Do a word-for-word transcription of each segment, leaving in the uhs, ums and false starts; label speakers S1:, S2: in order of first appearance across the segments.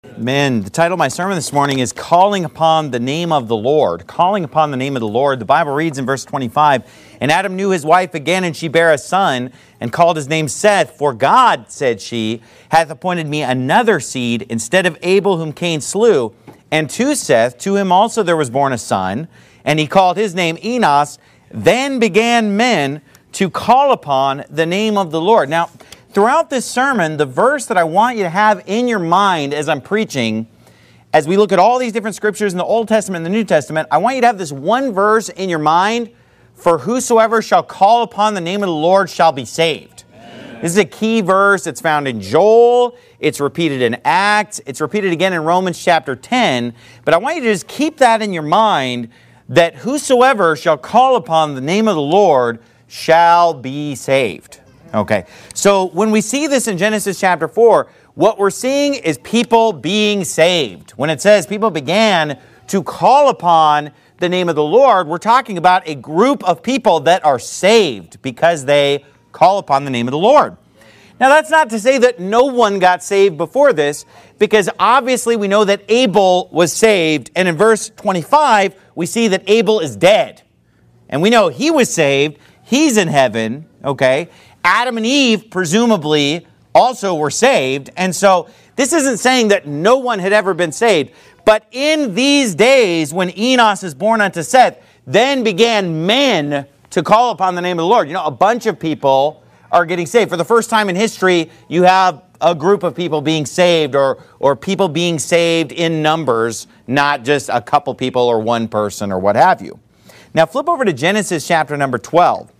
S1: Man, the title of my sermon this morning is Calling Upon the Name of the Lord. Calling upon the name of the Lord. The Bible reads in verse twenty-five, "And Adam knew his wife again, and she bare a son, and called his name Seth. For God, said she, hath appointed me another seed instead of Abel whom Cain slew. And to Seth, to him also there was born a son, and he called his name Enos. Then began men to call upon the name of the Lord." Now, throughout this sermon, the verse that I want you to have in your mind as I'm preaching, as we look at all these different scriptures in the Old Testament and the New Testament, I want you to have this one verse in your mind: "For whosoever shall call upon the name of the Lord shall be saved." Amen. This is a key verse. It's found in Joel. It's repeated in Acts. It's repeated again in Romans chapter ten. But I want you to just keep that in your mind, that whosoever shall call upon the name of the Lord shall be saved. Okay, so when we see this in Genesis chapter four, what we're seeing is people being saved. When it says people began to call upon the name of the Lord, we're talking about a group of people that are saved because they call upon the name of the Lord. Now, that's not to say that no one got saved before this, because obviously we know that Abel was saved, and in verse twenty-five, we see that Abel is dead. And we know he was saved, he's in heaven, okay? Adam and Eve, presumably, also were saved. And so this isn't saying that no one had ever been saved. But in these days, when Enos is born unto Seth, then began men to call upon the name of the Lord. You know, a bunch of people are getting saved. For the first time in history, you have a group of people being saved, or, or people being saved in numbers, not just a couple people or one person or what have you. Now flip over to Genesis chapter number twelve.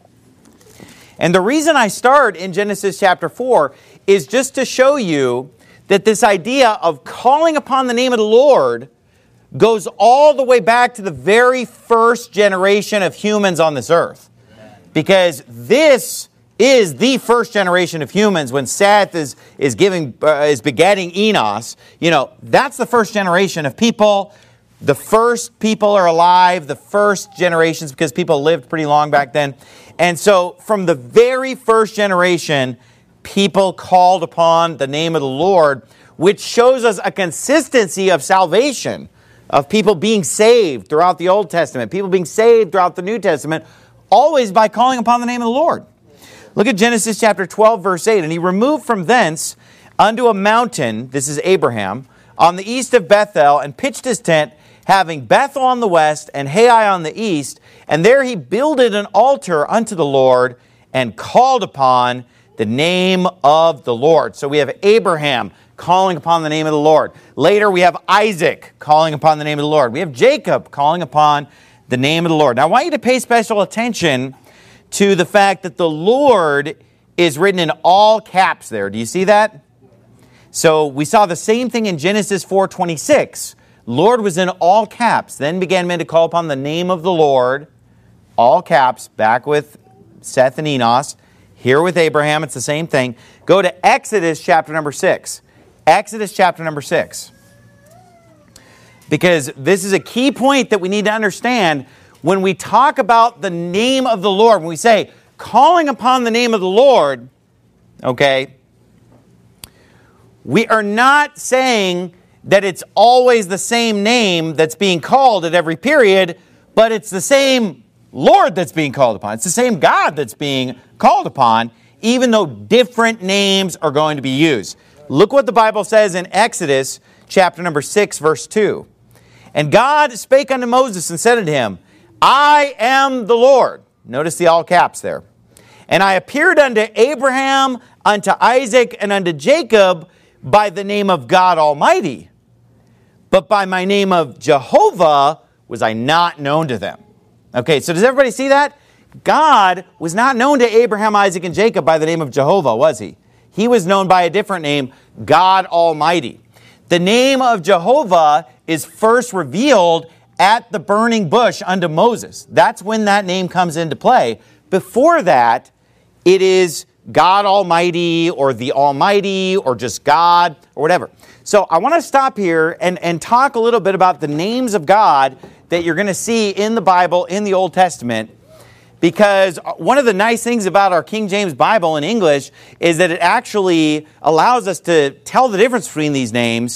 S1: And the reason I start in Genesis chapter four is just to show you that this idea of calling upon the name of the Lord goes all the way back to the very first generation of humans on this earth. Because this is the first generation of humans. When Seth is, is, giving, uh, is begetting Enos, you know, that's the first generation of people. The first people are alive, the first generations, because people lived pretty long back then. And so from the very first generation, people called upon the name of the Lord, which shows us a consistency of salvation, of people being saved throughout the Old Testament, people being saved throughout the New Testament, always by calling upon the name of the Lord. Look at Genesis chapter twelve, verse eight. "And he removed from thence unto a mountain," this is Abraham, "on the east of Bethel, and pitched his tent, having Bethel on the west and Hai on the east. And there he builded an altar unto the Lord, and called upon the name of the Lord." So we have Abraham calling upon the name of the Lord. Later we have Isaac calling upon the name of the Lord. We have Jacob calling upon the name of the Lord. Now I want you to pay special attention to the fact that the Lord is written in all caps there. Do you see that? So we saw the same thing in Genesis four twenty-six. Lord was in all caps. Then began men to call upon the name of the Lord. All caps, back with Seth and Enos. Here with Abraham, it's the same thing. Go to Exodus chapter number six. Exodus chapter number six. Because this is a key point that we need to understand when we talk about the name of the Lord. When we say, calling upon the name of the Lord, okay, we are not saying that it's always the same name that's being called at every period, but it's the same Lord that's being called upon. It's the same God that's being called upon, even though different names are going to be used. Look what the Bible says in Exodus chapter number six, verse two. "And God spake unto Moses and said unto him, I am the Lord." Notice the all caps there. "And I appeared unto Abraham, unto Isaac, and unto Jacob by the name of God Almighty. But by my name of Jehovah was I not known to them." Okay, so does everybody see that? God was not known to Abraham, Isaac, and Jacob by the name of Jehovah, was he? He was known by a different name, God Almighty. The name of Jehovah is first revealed at the burning bush unto Moses. That's when that name comes into play. Before that, it is God Almighty, or the Almighty, or just God, or whatever. So I want to stop here and, and talk a little bit about the names of God that you're going to see in the Bible, in the Old Testament, because one of the nice things about our King James Bible in English is that it actually allows us to tell the difference between these names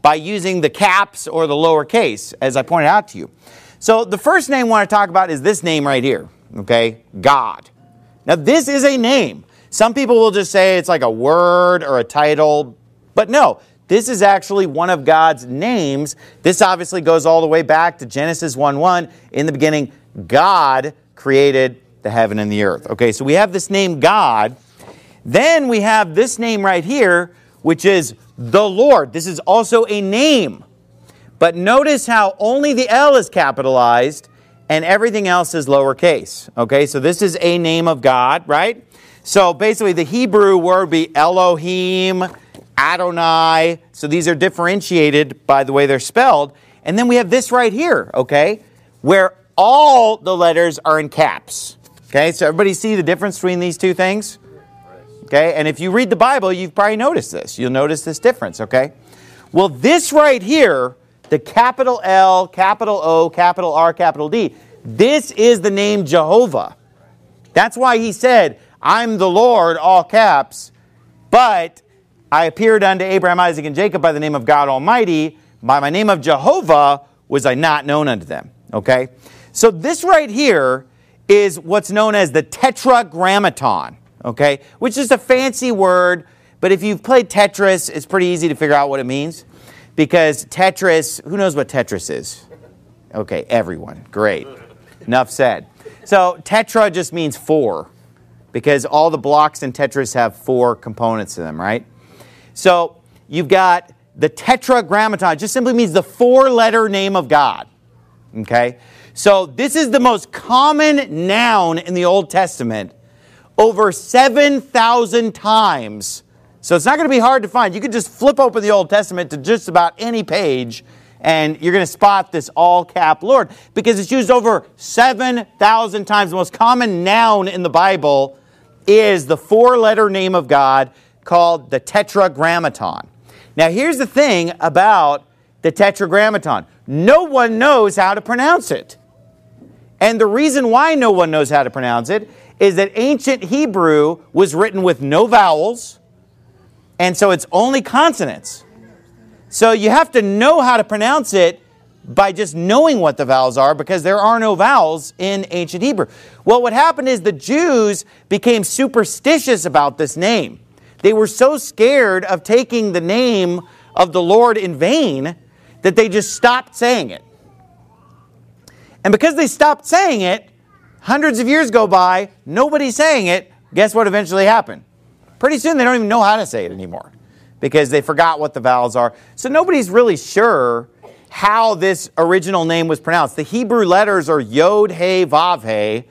S1: by using the caps or the lowercase, as I pointed out to you. So the first name I want to talk about is this name right here, okay? God. Now this is a name. Some people will just say it's like a word or a title, but no, this is actually one of God's names. This obviously goes all the way back to Genesis one one. In the beginning, God created the heaven and the earth. Okay, so we have this name God. Then we have this name right here, which is the Lord. This is also a name. But notice how only the L is capitalized and everything else is lowercase. Okay, so this is a name of God, right? So basically the Hebrew word would be Elohim, Adonai. So these are differentiated by the way they're spelled. And then we have this right here, okay, where all the letters are in caps. Okay, so everybody see the difference between these two things? Okay, and if you read the Bible, you've probably noticed this. You'll notice this difference, okay? Well, this right here, the capital L, capital O, capital R, capital D, this is the name Jehovah. That's why he said, I'm the Lord, all caps, but I appeared unto Abraham, Isaac, and Jacob by the name of God Almighty. By my name of Jehovah was I not known unto them. Okay? So this right here is what's known as the Tetragrammaton. Okay? Which is a fancy word, but if you've played Tetris, it's pretty easy to figure out what it means. Because Tetris, who knows what Tetris is? Okay, everyone. Great. Enough said. So tetra just means four. Because all the blocks in Tetris have four components to them, right? So you've got the Tetragrammaton. It just simply means the four-letter name of God. Okay? So this is the most common noun in the Old Testament. Over seven thousand times. So it's not going to be hard to find. You can just flip open the Old Testament to just about any page, and you're going to spot this all-cap Lord. Because it's used over seven thousand times. The most common noun in the Bible is the four-letter name of God called the Tetragrammaton. Now here's the thing about the Tetragrammaton. No one knows how to pronounce it. And the reason why no one knows how to pronounce it is that ancient Hebrew was written with no vowels, and so it's only consonants. So you have to know how to pronounce it by just knowing what the vowels are, because there are no vowels in ancient Hebrew. Well, what happened is the Jews became superstitious about this name. They were so scared of taking the name of the Lord in vain that they just stopped saying it. And because they stopped saying it, hundreds of years go by, nobody's saying it. Guess what eventually happened? Pretty soon they don't even know how to say it anymore because they forgot what the vowels are. So nobody's really sure how this original name was pronounced. The Hebrew letters are Yod, He, Vav, He,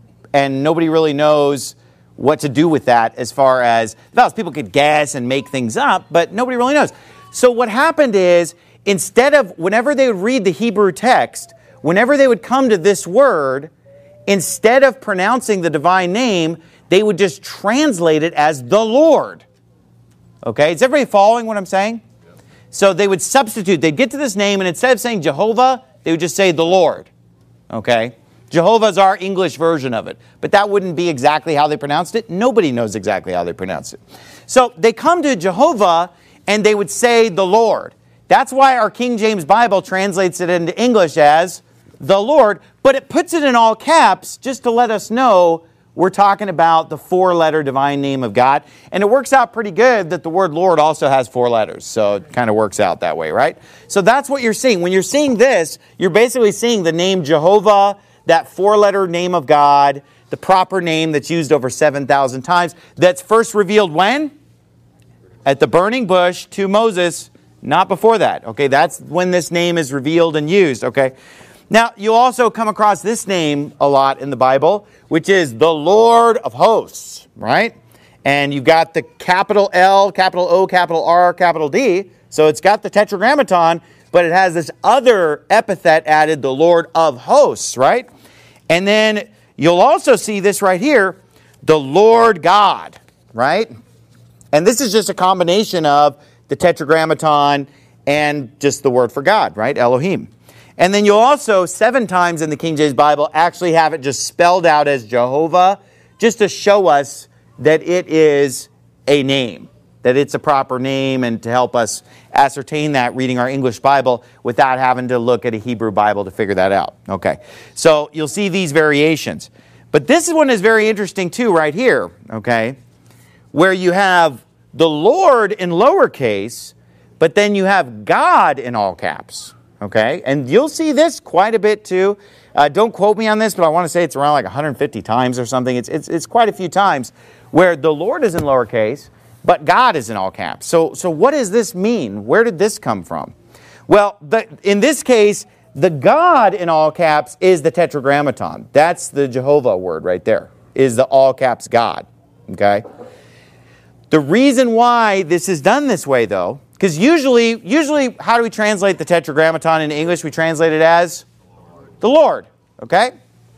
S1: and nobody really knows what to do with that as far as the vowels. People could guess and make things up, but nobody really knows. So what happened is, instead of, whenever they would read the Hebrew text, whenever they would come to this word, instead of pronouncing the divine name, they would just translate it as the Lord. Okay, is everybody following what I'm saying? Yeah. So they would substitute. They'd get to this name, and instead of saying Jehovah, they would just say the Lord. Okay? Jehovah's our English version of it. But that wouldn't be exactly how they pronounced it. Nobody knows exactly how they pronounce it. So they come to Jehovah, and they would say the Lord. That's why our King James Bible translates it into English as the Lord, but it puts it in all caps just to let us know we're talking about the four-letter divine name of God. And it works out pretty good that the word Lord also has four letters. So it kind of works out that way, right? So that's what you're seeing. When you're seeing this, you're basically seeing the name Jehovah, that four-letter name of God, the proper name that's used over seven thousand times. That's first revealed when? At the burning bush to Moses, not before that. Okay, that's when this name is revealed and used, okay? Now, you'll also come across this name a lot in the Bible, which is the Lord of hosts, right? And you've got the capital L, capital O, capital R, capital D. So it's got the Tetragrammaton, but it has this other epithet added, the Lord of hosts, right? And then you'll also see this right here, the Lord God, right? And this is just a combination of the Tetragrammaton and just the word for God, right? Elohim. And then you'll also, seven times in the King James Bible, actually have it just spelled out as Jehovah, just to show us that it is a name, that it's a proper name and to help us ascertain that reading our English Bible without having to look at a Hebrew Bible to figure that out. Okay, so you'll see these variations. But this one is very interesting too right here, okay, where you have the Lord in lowercase, but then you have God in all caps, okay? And you'll see this quite a bit too. Uh, don't quote me on this, but I want to say it's around like one hundred fifty times or something. It's, it's, it's quite a few times where the Lord is in lowercase, but God is in all caps. So, so what does this mean? Where did this come from? Well, the, in this case, the God in all caps is the Tetragrammaton. That's the Jehovah word right there, is the all caps God, okay? The reason why this is done this way, though, because usually, usually, how do we translate the Tetragrammaton in English? We translate it as the Lord, okay?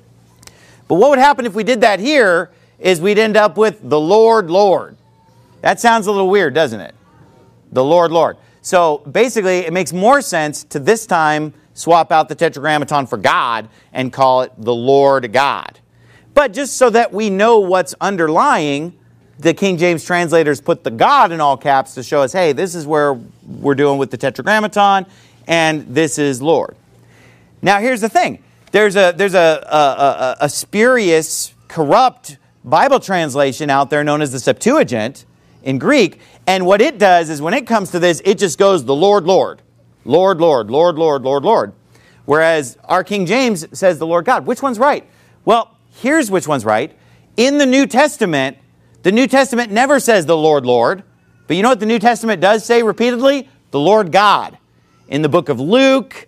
S1: But what would happen if we did that here is we'd end up with the Lord, Lord. That sounds a little weird, doesn't it? The Lord, Lord. So basically, it makes more sense to this time swap out the Tetragrammaton for God and call it the Lord God. But just so that we know what's underlying, the King James translators put the God in all caps to show us, hey, this is where we're doing with the Tetragrammaton, and this is Lord. Now, here's the thing. There's a there's a, a, a, a spurious, corrupt Bible translation out there known as the Septuagint in Greek, and what it does is when it comes to this, it just goes the Lord, Lord. Lord, Lord, Lord, Lord, Lord, Lord. Whereas our King James says the Lord God. Which one's right? Well, here's which one's right. In the New Testament, the New Testament never says the Lord, Lord. But you know what the New Testament does say repeatedly? The Lord God. In the book of Luke,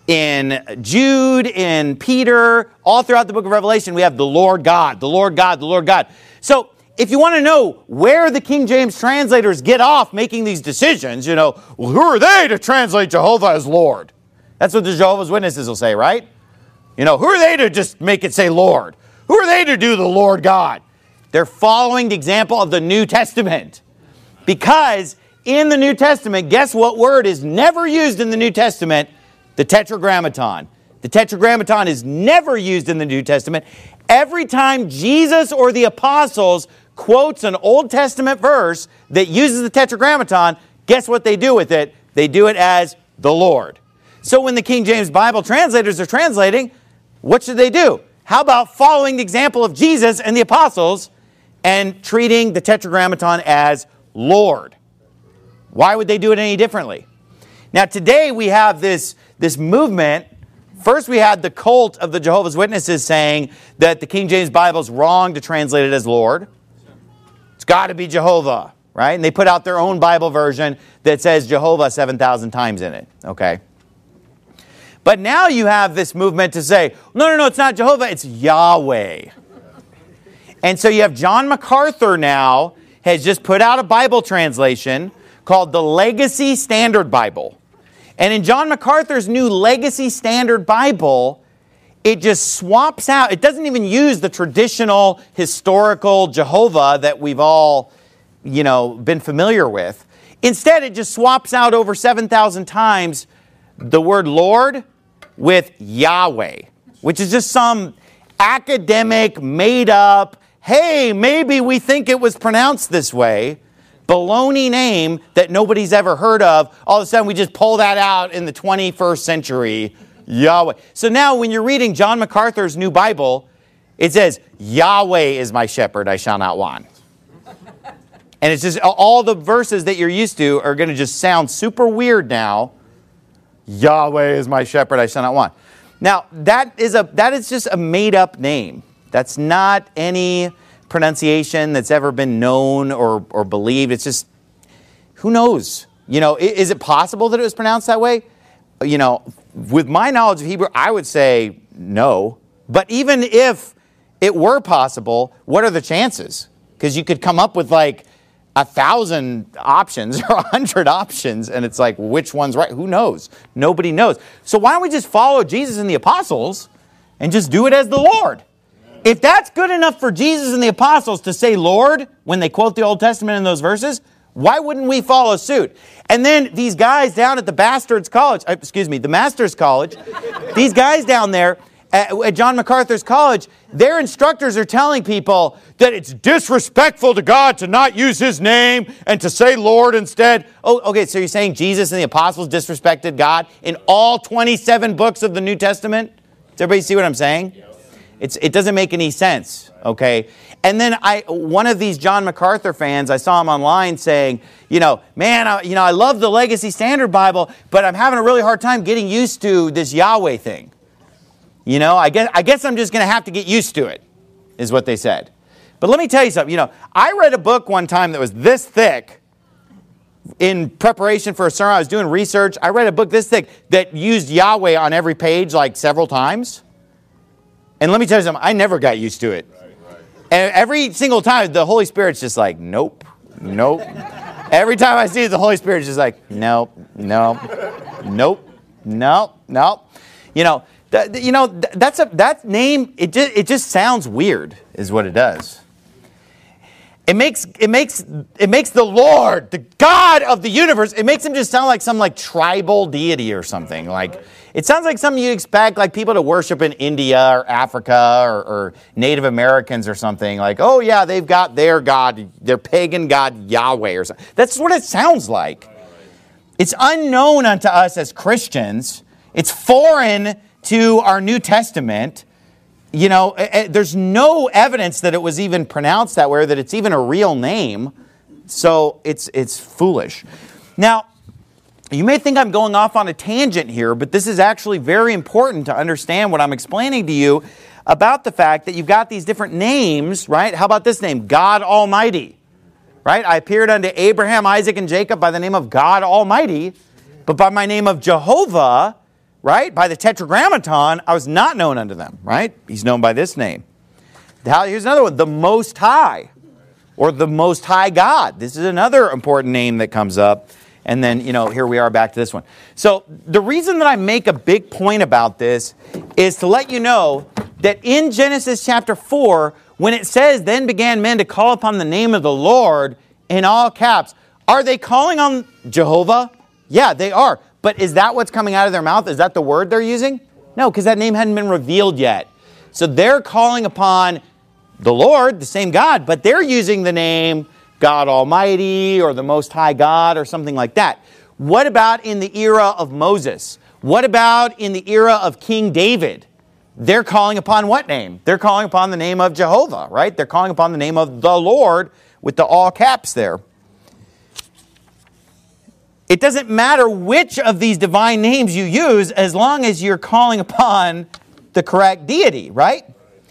S1: in Jude, in Peter, all throughout the book of Revelation, we have the Lord God, the Lord God, the Lord God. So if you want to know where the King James translators get off making these decisions, you know, well, who are they to translate Jehovah as Lord? That's what the Jehovah's Witnesses will say, right? You know, who are they to just make it say Lord? Who are they to do the Lord God? They're following the example of the New Testament. Because in the New Testament, guess what word is never used in the New Testament? The Tetragrammaton. The Tetragrammaton is never used in the New Testament. Every time Jesus or the apostles quotes an Old Testament verse that uses the Tetragrammaton, guess what they do with it? They do it as the Lord. So when the King James Bible translators are translating, what should they do? How about following the example of Jesus and the apostles and treating the Tetragrammaton as Lord? Why would they do it any differently? Now today we have this, this movement. First we had the cult of the Jehovah's Witnesses saying that the King James Bible is wrong to translate it as Lord. It's got to be Jehovah, right? And they put out their own Bible version that says Jehovah seven thousand times in it, okay? But now you have this movement to say, no, no, no, it's not Jehovah, it's Yahweh. And so you have John MacArthur now has just put out a Bible translation called the Legacy Standard Bible. And in John MacArthur's new Legacy Standard Bible, it just swaps out. It doesn't even use the traditional historical Jehovah that we've all, you know, been familiar with. Instead, it just swaps out over seven thousand times the word Lord with Yahweh, which is just some academic, made up, hey, maybe we think it was pronounced this way, baloney name that nobody's ever heard of. All of a sudden, we just pull that out in the twenty-first century, Yahweh. So now when you're reading John MacArthur's new Bible, it says, Yahweh is my shepherd, I shall not want. And it's just all the verses that you're used to are going to just sound super weird now. Yahweh is my shepherd, I shall not want. Now, that is a that is just a made-up name. That's not any pronunciation that's ever been known or, or believed. It's just, who knows? You know, is it possible that it was pronounced that way? You know, with my knowledge of Hebrew, I would say no. But even if it were possible, what are the chances? Because you could come up with like a thousand options or a hundred options, and it's like, which one's right? Who knows? Nobody knows. So why don't we just follow Jesus and the apostles and just do it as the Lord? If that's good enough for Jesus and the apostles to say Lord when they quote the Old Testament in those verses, why wouldn't we follow suit? And then these guys down at the Bastards College, excuse me, the Masters College, these guys down there, at, at John MacArthur's college, their instructors are telling people that it's disrespectful to God to not use his name and to say Lord instead. Oh, okay, so you're saying Jesus and the apostles disrespected God in all twenty-seven books of the New Testament? Does everybody see what I'm saying? It's, it doesn't make any sense, okay? And then I, one of these John MacArthur fans, I saw him online saying, you know, man, I, you know, I love the Legacy Standard Bible, but I'm having a really hard time getting used to this Yahweh thing. You know, I guess, I guess I'm just going to have to get used to it, is what they said. But let me tell you something. You know, I read a book one time that was this thick in preparation for a sermon. I was doing research. I read a book this thick that used Yahweh on every page like several times. And let me tell you something, I never got used to it. Right, right. And every single time, the Holy Spirit's just like, nope, nope. Every time I see it, the Holy Spirit's just like, nope, nope, nope, nope, nope. You know, th- you know th- that's a that name. It just it just sounds weird, is what it does. It makes it makes it makes the Lord, the God of the universe. It makes him just sound like some like tribal deity or something. Like it sounds like something you expect like people to worship in India or Africa or, or Native Americans or something. Like, oh yeah, they've got their God, their pagan God Yahweh or something. That's what it sounds like. It's unknown unto us as Christians. It's foreign to our New Testament. You know, there's no evidence that it was even pronounced that way, or that it's even a real name. So it's it's foolish. Now, you may think I'm going off on a tangent here, but this is actually very important to understand what I'm explaining to you about the fact that you've got these different names, right? How about this name? God Almighty, right? I appeared unto Abraham, Isaac, and Jacob by the name of God Almighty, but by my name of Jehovah, right? By the Tetragrammaton, I was not known unto them, right? He's known by this name. Here's another one, the Most High, or the Most High God. This is another important name that comes up. And then, you know, here we are back to this one. So the reason that I make a big point about this is to let you know that in Genesis chapter four, when it says, then began men to call upon the name of the Lord in all caps, are they calling on Jehovah? Yeah, they are. But is that what's coming out of their mouth? Is that the word they're using? No, because that name hadn't been revealed yet. So they're calling upon the Lord, the same God, but they're using the name God Almighty or the Most High God or something like that. What about in the era of Moses? What about in the era of King David? They're calling upon what name? They're calling upon the name of Jehovah, right? They're calling upon the name of the Lord with the all caps there. It doesn't matter which of these divine names you use as long as you're calling upon the correct deity, right?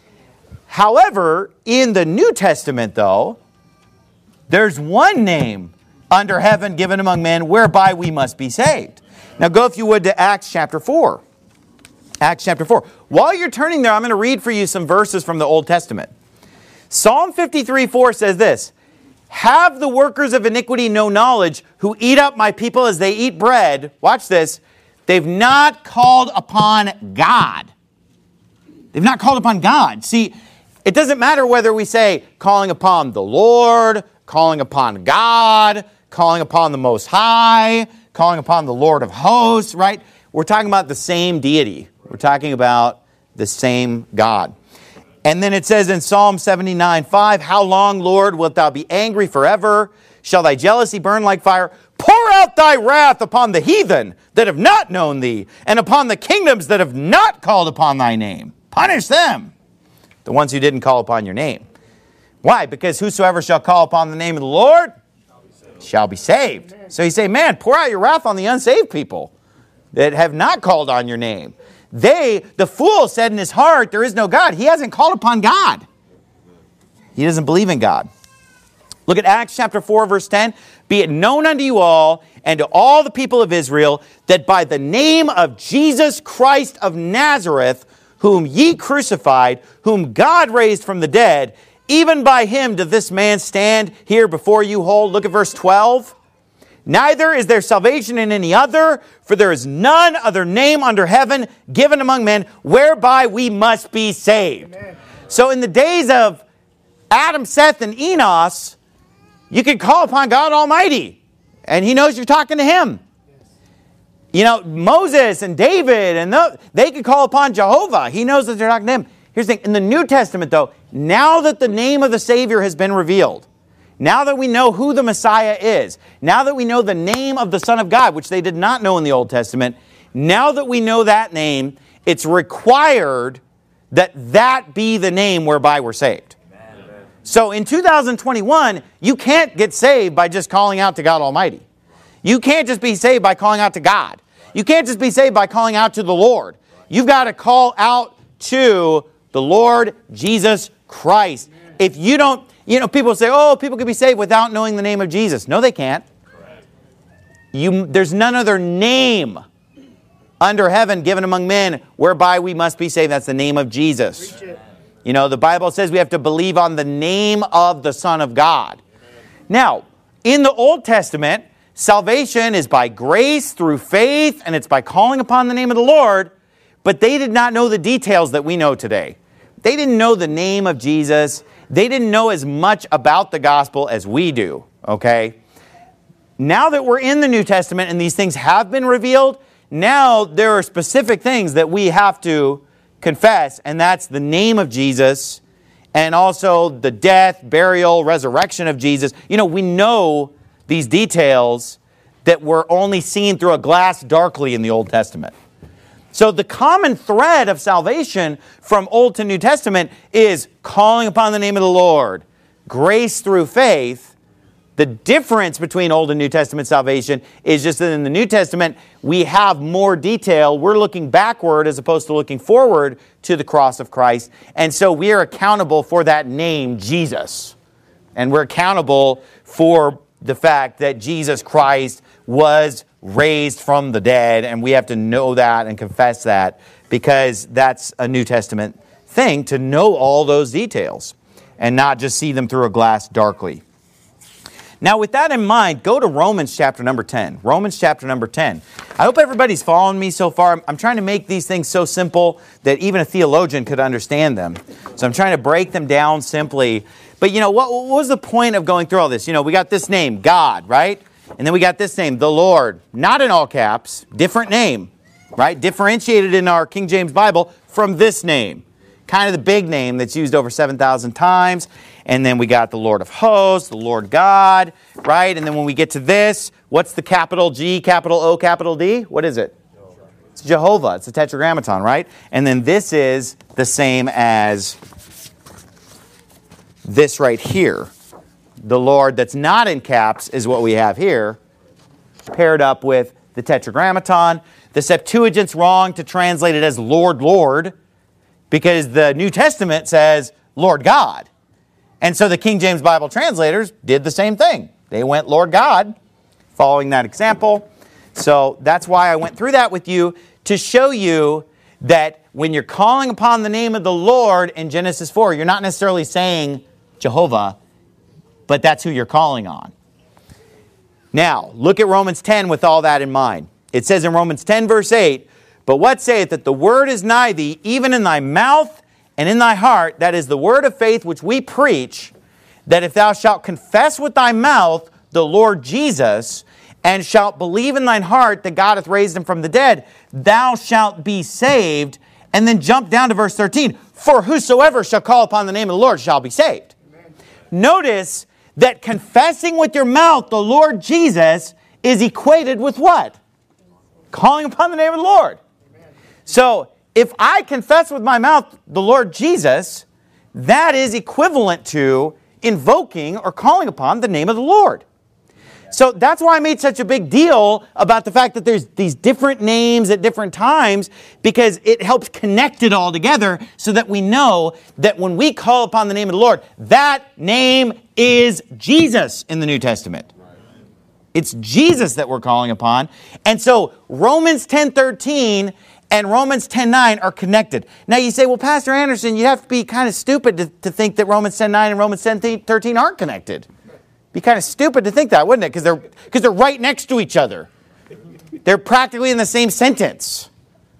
S1: However, in the New Testament, though, there's one name under heaven given among men whereby we must be saved. Now go, if you would, to Acts chapter four. Acts chapter four. While you're turning there, I'm going to read for you some verses from the Old Testament. Psalm fifty-three four says this, have the workers of iniquity no knowledge, who eat up my people as they eat bread. Watch this. They've not called upon God. They've not called upon God. See, it doesn't matter whether we say calling upon the Lord, calling upon God, calling upon the Most High, calling upon the Lord of hosts, right? We're talking about the same deity. We're talking about the same God. And then it says in Psalm seventy-nine five, how long, Lord, wilt thou be angry forever? Shall thy jealousy burn like fire? Pour out thy wrath upon the heathen that have not known thee, and upon the kingdoms that have not called upon thy name. Punish them, the ones who didn't call upon your name. Why? Because whosoever shall call upon the name of the Lord shall be saved. Shall be saved. So you say, man, pour out your wrath on the unsaved people that have not called on your name. They, the fool said in his heart, there is no God. He hasn't called upon God. He doesn't believe in God. Look at Acts chapter four, verse ten. Be it known unto you all and to all the people of Israel that by the name of Jesus Christ of Nazareth, whom ye crucified, whom God raised from the dead, even by him doth this man stand here before you whole. Look at verse twelve. Neither is there salvation in any other, for there is none other name under heaven given among men whereby we must be saved. Amen. So in the days of Adam, Seth, and Enos, you can call upon God Almighty, and he knows you're talking to him. You know, Moses and David, and the, they could call upon Jehovah. He knows that they're talking to him. Here's the thing. In the New Testament, though, now that the name of the Savior has been revealed, now that we know who the Messiah is, now that we know the name of the Son of God, which they did not know in the Old Testament, now that we know that name, it's required that that be the name whereby we're saved. Amen. So in two thousand twenty-one, you can't get saved by just calling out to God Almighty. You can't just be saved by calling out to God. You can't just be saved by calling out to the Lord. You've got to call out to the Lord Jesus Christ. If you don't, you know, people say, oh, people can be saved without knowing the name of Jesus. No, they can't. You, there's none other name under heaven given among men whereby we must be saved. That's the name of Jesus. You know, the Bible says we have to believe on the name of the Son of God. Now, in the Old Testament, salvation is by grace through faith, and it's by calling upon the name of the Lord, but they did not know the details that we know today. They didn't know the name of Jesus. They didn't know as much about the gospel as we do, okay? Now that we're in the New Testament and these things have been revealed, now there are specific things that we have to confess, and that's the name of Jesus and also the death, burial, resurrection of Jesus. You know, we know these details that were only seen through a glass darkly in the Old Testament. So the common thread of salvation from Old to New Testament is calling upon the name of the Lord, grace through faith. The difference between Old and New Testament salvation is just that in the New Testament, we have more detail. We're looking backward as opposed to looking forward to the cross of Christ. And so we are accountable for that name, Jesus. And we're accountable for the fact that Jesus Christ was raised from the dead. And we have to know that and confess that, because that's a New Testament thing, to know all those details and not just see them through a glass darkly. Now, with that in mind, go to Romans chapter number ten. Romans chapter number ten. I hope everybody's following me so far. I'm trying to make these things so simple that even a theologian could understand them. So I'm trying to break them down simply. But, you know, what, what was the point of going through all this? You know, we got this name, God, right? And then we got this name, the Lord. Not in all caps, different name, right? Differentiated in our King James Bible from this name. Kind of the big name that's used over seven thousand times. And then we got the Lord of hosts, the Lord God, right? And then when we get to this, what's the capital G, capital O, capital D? What is it? It's Jehovah. It's a tetragrammaton, right? And then this is the same as this right here. The Lord that's not in caps is what we have here, paired up with the tetragrammaton. The Septuagint's wrong to translate it as Lord, Lord, because the New Testament says Lord God. And so the King James Bible translators did the same thing. They went Lord God, following that example. So that's why I went through that with you, to show you that when you're calling upon the name of the Lord in Genesis four, you're not necessarily saying Jehovah, but that's who you're calling on. Now, look at Romans ten with all that in mind. It says in Romans ten verse eight, but what saith that the word is nigh thee, even in thy mouth and in thy heart, that is the word of faith which we preach, that if thou shalt confess with thy mouth the Lord Jesus, and shalt believe in thine heart that God hath raised him from the dead, thou shalt be saved. And then jump down to verse thirteen. For whosoever shall call upon the name of the Lord shall be saved. Amen. Notice that confessing with your mouth the Lord Jesus is equated with what? Calling upon the name of the Lord. Amen. So, if I confess with my mouth the Lord Jesus, that is equivalent to invoking or calling upon the name of the Lord. So that's why I made such a big deal about the fact that there's these different names at different times, because it helps connect it all together so that we know that when we call upon the name of the Lord, that name is Jesus in the New Testament. It's Jesus that we're calling upon. And so Romans ten thirteen and Romans ten nine are connected. Now you say, well, Pastor Anderson, you have to be kind of stupid to, to think that Romans ten nine and Romans ten thirteen aren't connected. Be kind of stupid to think that, wouldn't it? Because they're, because they're right next to each other. They're practically in the same sentence.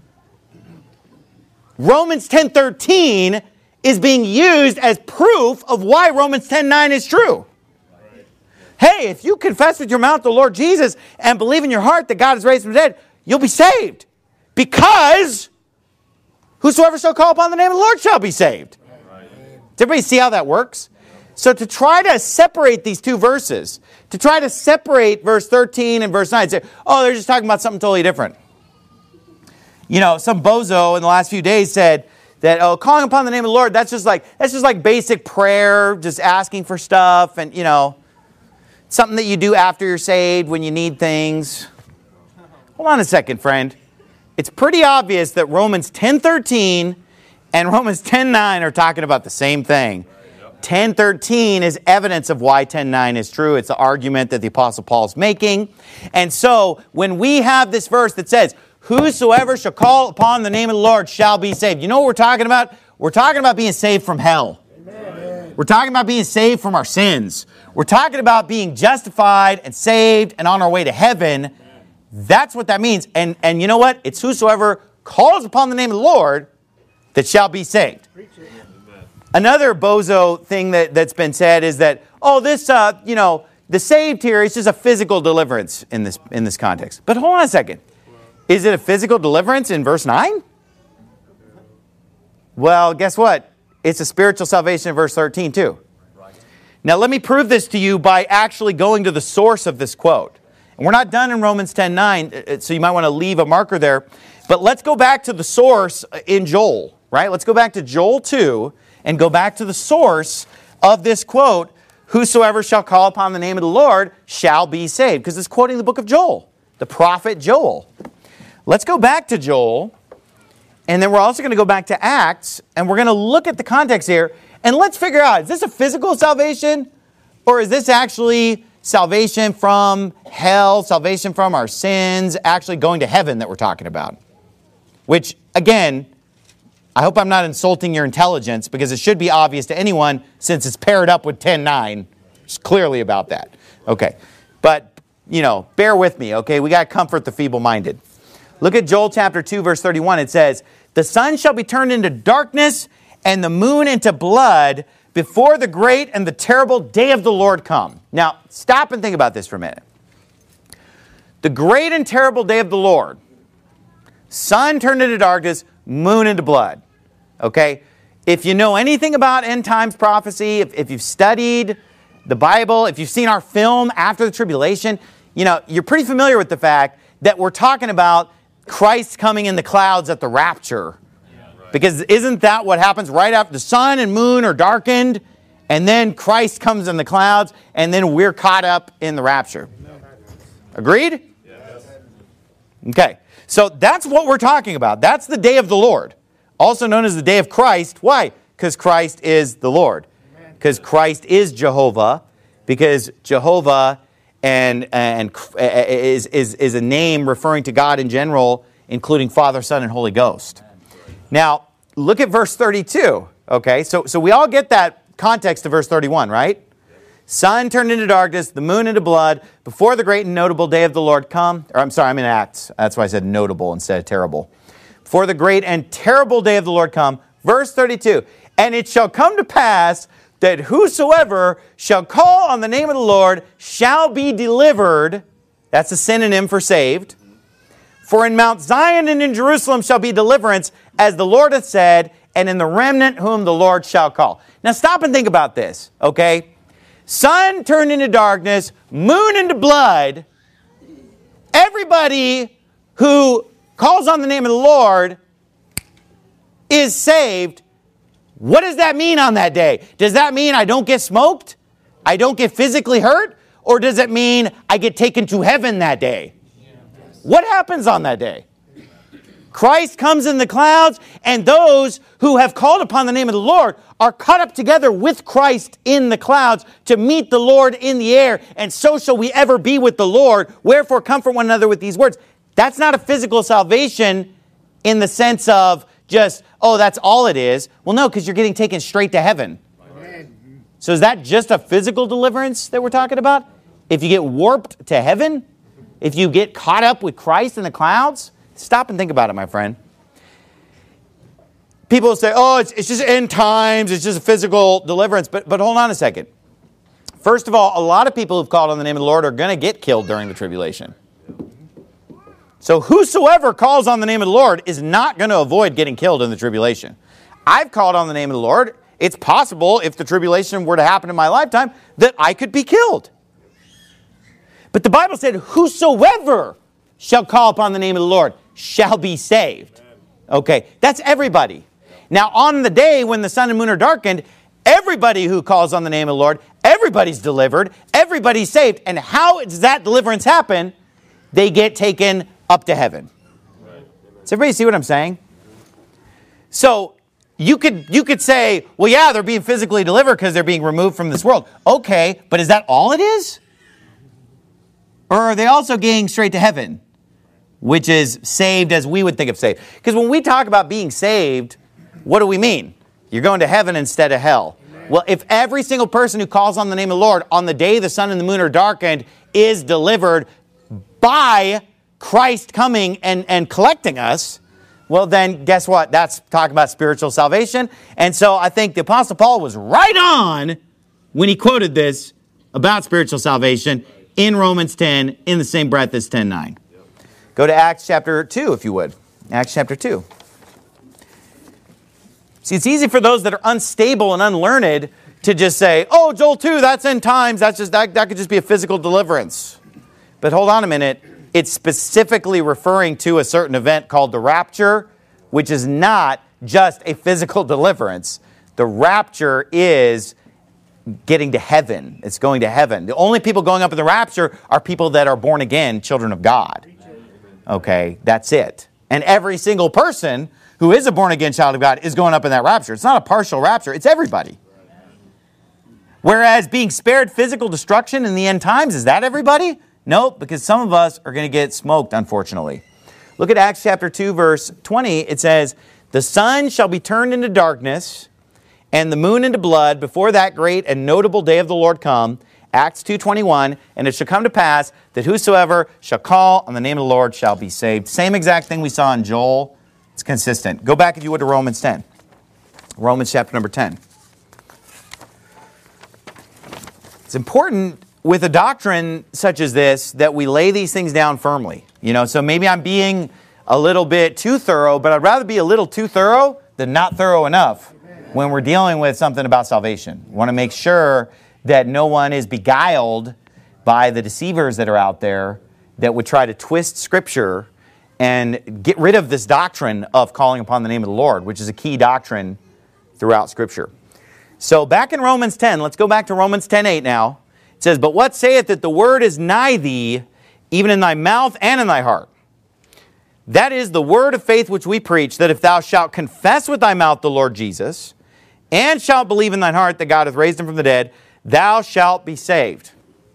S1: Romans ten thirteen is being used as proof of why Romans ten nine is true. Hey, if you confess with your mouth the Lord Jesus and believe in your heart that God has raised him from the dead, you'll be saved. Because whosoever shall call upon the name of the Lord shall be saved. Right. Does everybody see how that works? So to try to separate these two verses, to try to separate verse thirteen and verse nine, say, oh, they're just talking about something totally different. You know, some bozo in the last few days said that, oh, calling upon the name of the Lord, that's just like that's just like basic prayer, just asking for stuff, and, you know, something that you do after you're saved when you need things. Hold on a second, friend. It's pretty obvious that Romans ten thirteen and Romans ten nine are talking about the same thing. ten thirteen is evidence of why ten nine is true. It's the argument that the Apostle Paul is making. And so when we have this verse that says, whosoever shall call upon the name of the Lord shall be saved. You know what we're talking about? We're talking about being saved from hell. Amen. We're talking about being saved from our sins. We're talking about being justified and saved and on our way to heaven. That's what that means. And, and you know what? It's whosoever calls upon the name of the Lord that shall be saved. Another bozo thing that, that's been said is that, oh, this, uh, you know, the saved here is just a physical deliverance in this, in this context. But hold on a second. Is it a physical deliverance in verse nine? Well, guess what? It's a spiritual salvation in verse thirteen too. Now let me prove this to you by actually going to the source of this quote. And we're not done in Romans ten nine, so you might want to leave a marker there. But let's go back to the source in Joel, right? Let's go back to Joel two and go back to the source of this quote, whosoever shall call upon the name of the Lord shall be saved. Because it's quoting the book of Joel, the prophet Joel. Let's go back to Joel, and then we're also going to go back to Acts, and we're going to look at the context here, and let's figure out, is this a physical salvation, or is this actually salvation from hell, salvation from our sins, actually going to heaven that we're talking about? Which, again, I hope I'm not insulting your intelligence, because it should be obvious to anyone since it's paired up with ten nine. It's clearly about that. Okay, but, you know, bear with me, okay? We got to comfort the feeble-minded. Look at Joel chapter two, verse thirty-one. It says, the sun shall be turned into darkness and the moon into blood before the great and the terrible day of the Lord come. Now, stop and think about this for a minute. The great and terrible day of the Lord. Sun turned into darkness, moon into blood. Okay? If you know anything about end times prophecy, if, if you've studied the Bible, if you've seen our film After the Tribulation, you know, you're pretty familiar with the fact that we're talking about Christ coming in the clouds at the rapture. Yeah, right. Because isn't that what happens right after the sun and moon are darkened, and then Christ comes in the clouds, and then we're caught up in the rapture? Agreed? Yes. Okay. So that's what we're talking about. That's the day of the Lord. Also known as the day of Christ. Why? Because Christ is the Lord. Because Christ is Jehovah. Because Jehovah and, and is, is, is a name referring to God in general, including Father, Son, and Holy Ghost. Now, look at verse thirty-two. Okay, so, so we all get that context of verse thirty-one, right? Sun turned into darkness, the moon into blood, before the great and notable day of the Lord come. Or I'm sorry, I'm in Acts. That's why I said notable instead of terrible. Before the great and terrible day of the Lord come. Verse thirty-two. And it shall come to pass that whosoever shall call on the name of the Lord shall be delivered. That's a synonym for saved. For in Mount Zion and in Jerusalem shall be deliverance, as the Lord hath said, and in the remnant whom the Lord shall call. Now stop and think about this, okay? Sun turned into darkness, moon into blood. Everybody who calls on the name of the Lord is saved. What does that mean on that day? Does that mean I don't get smoked? I don't get physically hurt? Or does it mean I get taken to heaven that day? What happens on that day? Christ comes in the clouds, and those who have called upon the name of the Lord are caught up together with Christ in the clouds to meet the Lord in the air, and so shall we ever be with the Lord. Wherefore comfort one another with these words. That's not a physical salvation in the sense of just, oh, that's all it is. Well, no, because you're getting taken straight to heaven. Amen. So is that just a physical deliverance that we're talking about? If you get warped to heaven? If you get caught up with Christ in the clouds? Stop and think about it, my friend. People say, oh, it's, it's just end times. It's just a physical deliverance. But, but hold on a second. First of all, a lot of people who've called on the name of the Lord are going to get killed during the tribulation. So whosoever calls on the name of the Lord is not going to avoid getting killed in the tribulation. I've called on the name of the Lord. It's possible, if the tribulation were to happen in my lifetime, that I could be killed. But the Bible said, whosoever shall call upon the name of the Lord shall be saved. Okay, that's everybody. Now, on the day when the sun and moon are darkened, everybody who calls on the name of the Lord, everybody's delivered, everybody's saved. And how does that deliverance happen? They get taken up to heaven. Does everybody see what I'm saying? So, you could, you could say, well, yeah, they're being physically delivered because they're being removed from this world. Okay, but is that all it is? Or are they also getting straight to heaven? Which is saved as we would think of saved. Because when we talk about being saved, what do we mean? You're going to heaven instead of hell. Amen. Well, if every single person who calls on the name of the Lord on the day the sun and the moon are darkened is delivered by Christ coming and, and collecting us, well then guess what? That's talking about spiritual salvation. And so I think the Apostle Paul was right on when he quoted this about spiritual salvation in Romans ten in the same breath as ten nine. Go to Acts chapter two, if you would. Acts chapter two. See, it's easy for those that are unstable and unlearned to just say, oh, Joel two, that's end times. That's just, that, that could just be a physical deliverance. But hold on a minute. It's specifically referring to a certain event called the rapture, which is not just a physical deliverance. The rapture is getting to heaven. It's going to heaven. The only people going up in the rapture are people that are born again, children of God. Okay, that's it. And every single person who is a born-again child of God is going up in that rapture. It's not a partial rapture. It's everybody. Whereas being spared physical destruction in the end times, is that everybody? Nope, because some of us are going to get smoked, unfortunately. Look at Acts chapter two, verse twenty. It says, the sun shall be turned into darkness and the moon into blood before that great and notable day of the Lord come. Acts two twenty-one, and it shall come to pass that whosoever shall call on the name of the Lord shall be saved. Same exact thing we saw in Joel. It's consistent. Go back, if you would, to Romans ten. Romans chapter number ten. It's important with a doctrine such as this that we lay these things down firmly. You know, so maybe I'm being a little bit too thorough, but I'd rather be a little too thorough than not thorough enough when we're dealing with something about salvation. We want to make sure that no one is beguiled by the deceivers that are out there that would try to twist Scripture and get rid of this doctrine of calling upon the name of the Lord, which is a key doctrine throughout Scripture. So back in Romans ten, let's go back to Romans ten eight now. It says, but what saith that the word is nigh thee, even in thy mouth and in thy heart? That is the word of faith which we preach, that if thou shalt confess with thy mouth the Lord Jesus, and shalt believe in thine heart that God hath raised him from the dead, thou shalt be saved.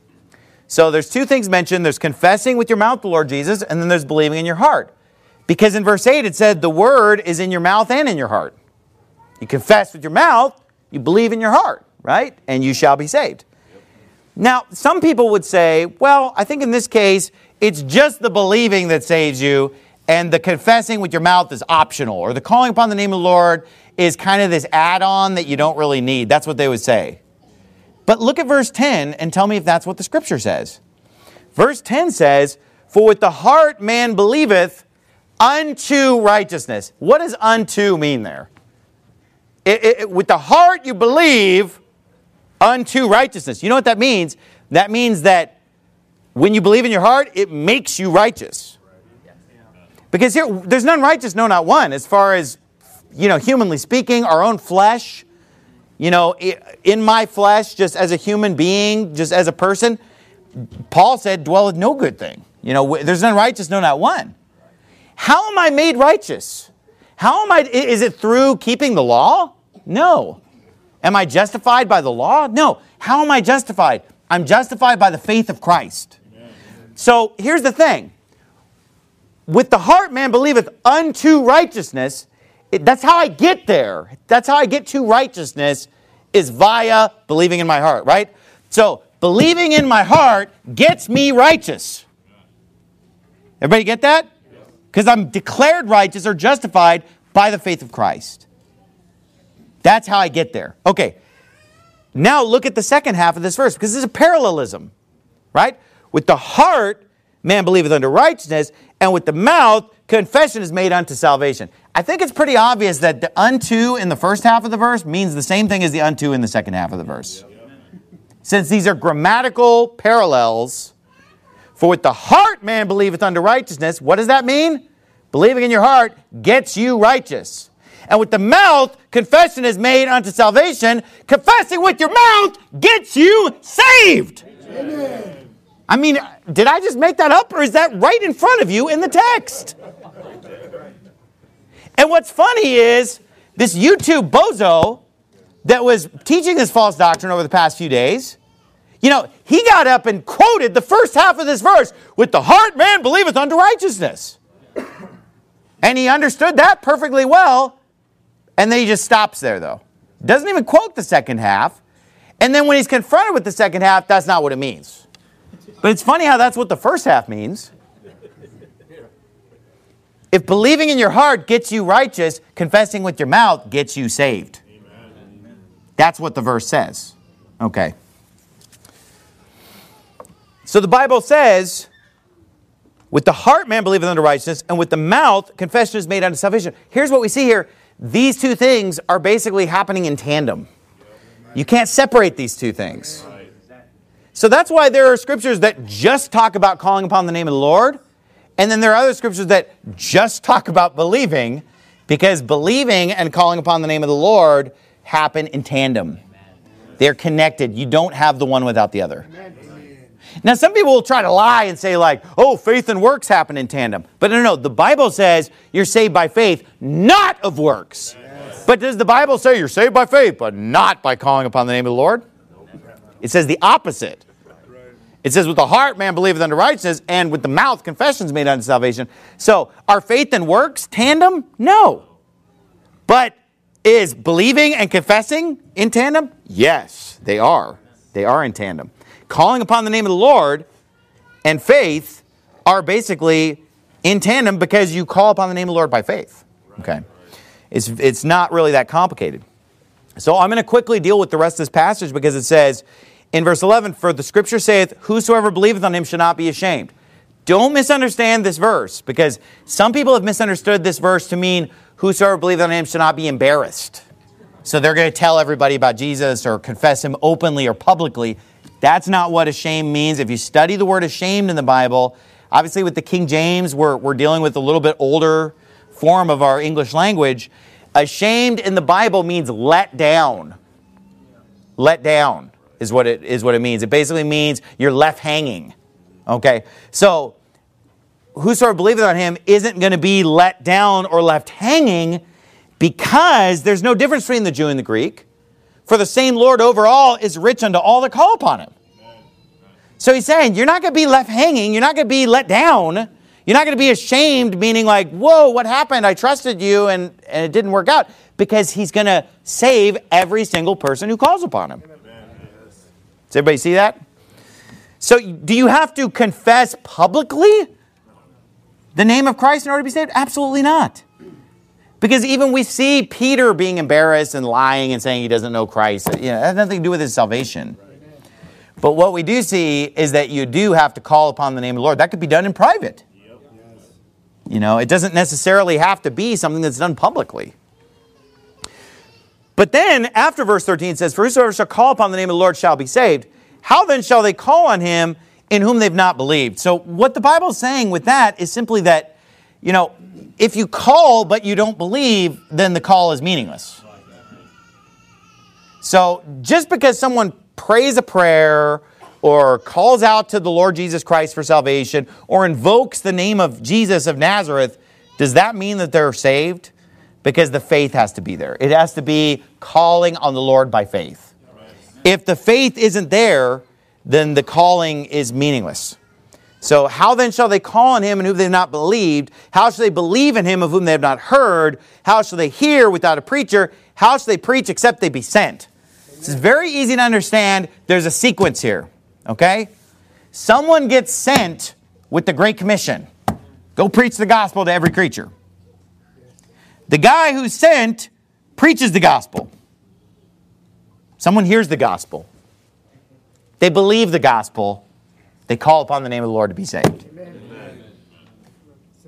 S1: So there's two things mentioned. There's confessing with your mouth the Lord Jesus, and then there's believing in your heart. Because in verse eight it said the word is in your mouth and in your heart. You confess with your mouth, you believe in your heart, right? And you shall be saved. Now, some people would say, well, I think in this case, it's just the believing that saves you, and the confessing with your mouth is optional, or the calling upon the name of the Lord is kind of this add-on that you don't really need. That's what they would say. But look at verse ten and tell me if that's what the Scripture says. Verse ten says, for with the heart man believeth unto righteousness. What does unto mean there? It, it, with the heart you believe unto righteousness. You know what that means? That means that when you believe in your heart, it makes you righteous. Because here, there's none righteous, no, not one. As far as, you know, humanly speaking, our own flesh, you know, in my flesh, just as a human being, just as a person, Paul said, dwelleth no good thing. You know, there's none righteous, no, not one. How am I made righteous? How am I, is it through keeping the law? No. Am I justified by the law? No. How am I justified? I'm justified by the faith of Christ. Amen. So here's the thing. With the heart man believeth unto righteousness. It, that's how I get there. That's how I get to righteousness, is via believing in my heart, right? So believing in my heart gets me righteous. Everybody get that? Because I'm declared righteous or justified by the faith of Christ. That's how I get there. Okay, now look at the second half of this verse, because this is a parallelism, right? With the heart, man believeth unto righteousness, and with the mouth, confession is made unto salvation. I think it's pretty obvious that the unto in the first half of the verse means the same thing as the unto in the second half of the verse. Since these are grammatical parallels, for with the heart man believeth unto righteousness, what does that mean? Believing in your heart gets you righteous. And with the mouth, confession is made unto salvation. Confessing with your mouth gets you saved. Amen. I mean, did I just make that up, or is that right in front of you in the text? And what's funny is, this YouTube bozo that was teaching this false doctrine over the past few days, you know, he got up and quoted the first half of this verse, with the heart man believeth unto righteousness. And he understood that perfectly well, and then he just stops there, though. Doesn't even quote the second half. And then when he's confronted with the second half, that's not what it means. But it's funny how that's what the first half means. If believing in your heart gets you righteous, confessing with your mouth gets you saved. Amen. That's what the verse says. Okay. So the Bible says, with the heart man believeth unto righteousness, and with the mouth confession is made unto salvation. Here's what we see here. These two things are basically happening in tandem. You can't separate these two things. So that's why there are scriptures that just talk about calling upon the name of the Lord, and then there are other scriptures that just talk about believing, because believing and calling upon the name of the Lord happen in tandem. They're connected. You don't have the one without the other. Now, some people will try to lie and say, like, oh, faith and works happen in tandem. But no, no, no. The Bible says you're saved by faith, not of works. Yes. But does the Bible say you're saved by faith, but not by calling upon the name of the Lord? It says the opposite. It says, with the heart man believeth unto righteousness, and with the mouth confession is made unto salvation. So, are faith and works tandem? No. But is believing and confessing in tandem? Yes, they are. They are in tandem. Calling upon the name of the Lord and faith are basically in tandem, because you call upon the name of the Lord by faith. Okay. It's, it's not really that complicated. So I'm going to quickly deal with the rest of this passage, because it says in verse eleven, for the scripture saith, whosoever believeth on him shall not be ashamed. Don't misunderstand this verse, because some people have misunderstood this verse to mean whosoever believeth on him shall not be embarrassed. So they're going to tell everybody about Jesus or confess him openly or publicly. That's not what ashamed means. If you study the word ashamed in the Bible, obviously with the King James, we're, we're dealing with a little bit older form of our English language. Ashamed in the Bible means let down. Let down is what it is what it means. It basically means you're left hanging. Okay? So, whosoever believeth on him isn't going to be let down or left hanging, because there's no difference between the Jew and the Greek. For the same Lord over all is rich unto all that call upon him. So he's saying, you're not going to be left hanging. You're not going to be let down. You're not going to be ashamed, meaning like, whoa, what happened? I trusted you and, and it didn't work out. Because he's going to save every single person who calls upon him. Does everybody see that? So do you have to confess publicly the name of Christ in order to be saved? Absolutely not. Because even we see Peter being embarrassed and lying and saying he doesn't know Christ. You know, that has nothing to do with his salvation. But what we do see is that you do have to call upon the name of the Lord. That could be done in private. You know, it doesn't necessarily have to be something that's done publicly. But then, after verse thirteen, it says, for whosoever shall call upon the name of the Lord shall be saved. How then shall they call on him in whom they've not believed? So what the Bible is saying with that is simply that, you know, if you call but you don't believe, then the call is meaningless. So just because someone prays a prayer or calls out to the Lord Jesus Christ for salvation or invokes the name of Jesus of Nazareth, does that mean that they're saved? Because the faith has to be there. It has to be calling on the Lord by faith. If the faith isn't there, then the calling is meaningless. So how then shall they call on him in whom they have not believed? How shall they believe in him of whom they have not heard? How shall they hear without a preacher? How shall they preach except they be sent? This is very easy to understand. There's a sequence here. Okay? Someone gets sent with the Great Commission. Go preach the gospel to every creature. The guy who's sent preaches the gospel. Someone hears the gospel. They believe the gospel. They call upon the name of the Lord to be saved. Amen.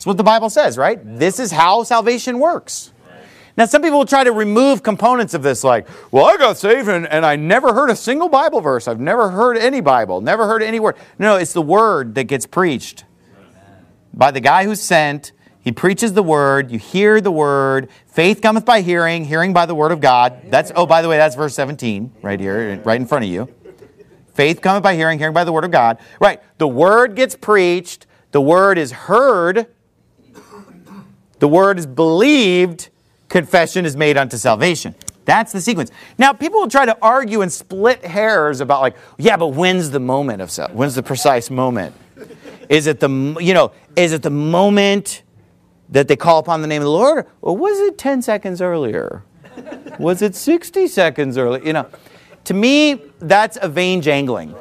S1: That's what the Bible says, right? This is how salvation works. Now, some people will try to remove components of this, like, well, I got saved and, and I never heard a single Bible verse. I've never heard any Bible, never heard any word. No, it's the word that gets preached by the guy who's sent. He preaches the word. You hear the word. Faith cometh by hearing, hearing by the word of God. That's, oh, by the way, that's verse seventeen right here, right in front of you. Faith cometh by hearing, hearing by the word of God. Right, the word gets preached. The word is heard. The word is believed. Confession is made unto salvation. That's the sequence. Now, people will try to argue and split hairs about like, yeah, but when's the moment of salvation? When's the precise moment? Is it the, you know, is it the moment that they call upon the name of the Lord? Or was it ten seconds earlier? Was it sixty seconds earlier? You know, to me, that's a vain jangling.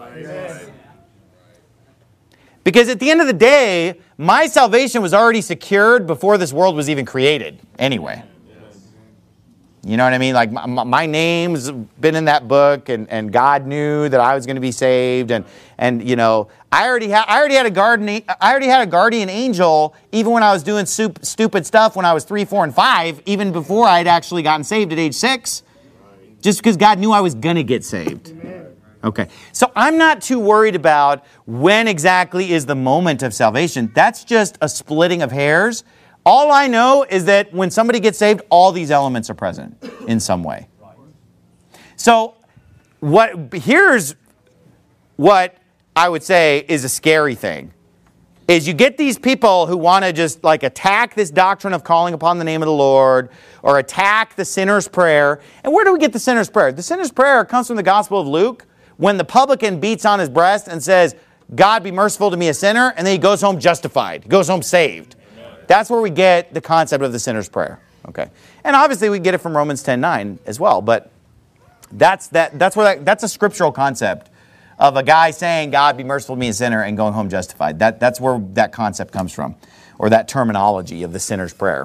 S1: Because at the end of the day, my salvation was already secured before this world was even created anyway. You know what I mean? Like my, my name's been in that book, and, and God knew that I was going to be saved, and and you know I already had I already had a guardian I already had a guardian angel even when I was doing sup, stupid stuff when I was three, four, and five, even before I had actually gotten saved at age six, just because God knew I was going to get saved. Okay, so I'm not too worried about when exactly is the moment of salvation. That's just a splitting of hairs. All I know is that when somebody gets saved, all these elements are present in some way. So what here's what I would say is a scary thing, is you get these people who want to just like attack this doctrine of calling upon the name of the Lord or attack the sinner's prayer. And where do we get the sinner's prayer? The sinner's prayer comes from the Gospel of Luke when the publican beats on his breast and says, God be merciful to me, a sinner, and then he goes home justified, he goes home saved. That's where we get the concept of the sinner's prayer. Okay, and obviously we get it from Romans ten nine as well. But that's that. That's where that, that's a scriptural concept of a guy saying, "God be merciful to me, a sinner," and going home justified. That that's where that concept comes from, or that terminology of the sinner's prayer.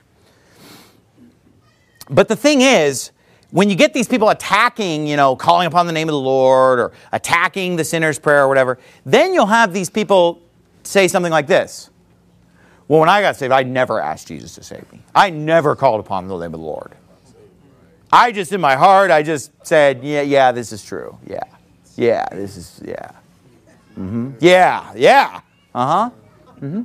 S1: But the thing is, when you get these people attacking, you know, calling upon the name of the Lord or attacking the sinner's prayer or whatever, then you'll have these people say something like this. Well, when I got saved, I never asked Jesus to save me. I never called upon the name of the Lord. I just, in my heart, I just said, yeah, yeah, this is true. Yeah, yeah, this is, yeah. Mm-hmm. Yeah, yeah. Uh-huh. Mm-hmm.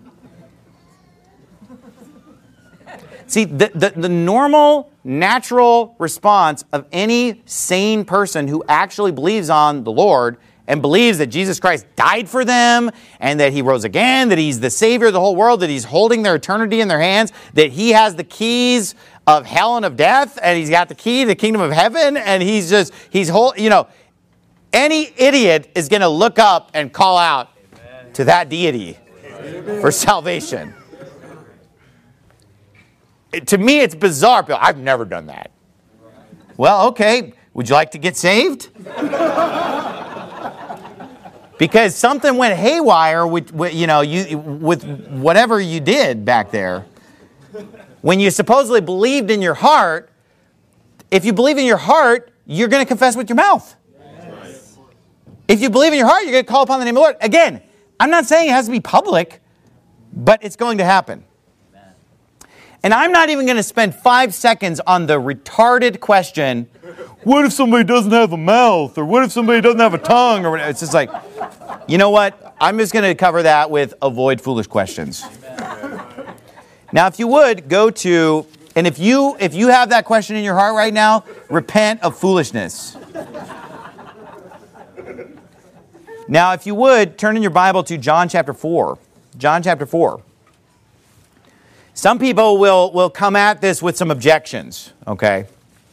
S1: See, the, the, the normal, natural response of any sane person who actually believes on the Lord and believes that Jesus Christ died for them and that he rose again, that he's the Savior of the whole world, that he's holding their eternity in their hands, that he has the keys of hell and of death, and he's got the key to the kingdom of heaven, and he's just, he's whole, you know, any idiot is going to look up and call out Amen. To that deity Amen. For salvation. It, to me, it's bizarre. I've never done that. Well, okay, would you like to get saved? Because something went haywire with, with, you know, you, with whatever you did back there. When you supposedly believed in your heart, if you believe in your heart, you're going to confess with your mouth. Yes. If you believe in your heart, you're going to call upon the name of the Lord. Again, I'm not saying it has to be public, but it's going to happen. And I'm not even going to spend five seconds on the retarded question, what if somebody doesn't have a mouth? Or what if somebody doesn't have a tongue? Or whatever. It's just like, you know what? I'm just going to cover that with avoid foolish questions. Now, if you would, go to, and if you if you have that question in your heart right now, repent of foolishness. Now, if you would, turn in your Bible to John chapter four. John chapter four. Some people will, will come at this with some objections, okay?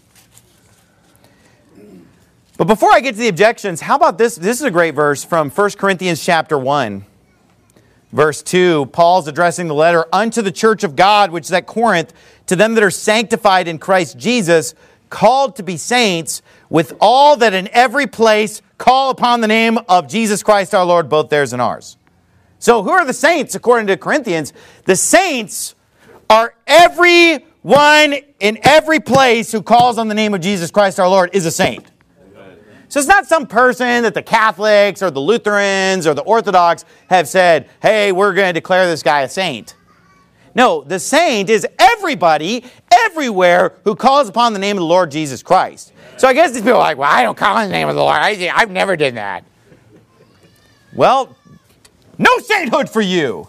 S1: But before I get to the objections, how about this? This is a great verse from First Corinthians chapter one, verse two. Paul's addressing the letter unto the church of God, which is at Corinth, to them that are sanctified in Christ Jesus, called to be saints, with all that in every place call upon the name of Jesus Christ our Lord, both theirs and ours. So who are the saints according to Corinthians? The saints are everyone in every place who calls on the name of Jesus Christ our Lord is a saint. Amen. So it's not some person that the Catholics or the Lutherans or the Orthodox have said, hey, we're going to declare this guy a saint. No, the saint is everybody, everywhere who calls upon the name of the Lord Jesus Christ. So I guess these people are like, well, I don't call on the name of the Lord. I, I've never done that. Well, no sainthood for you.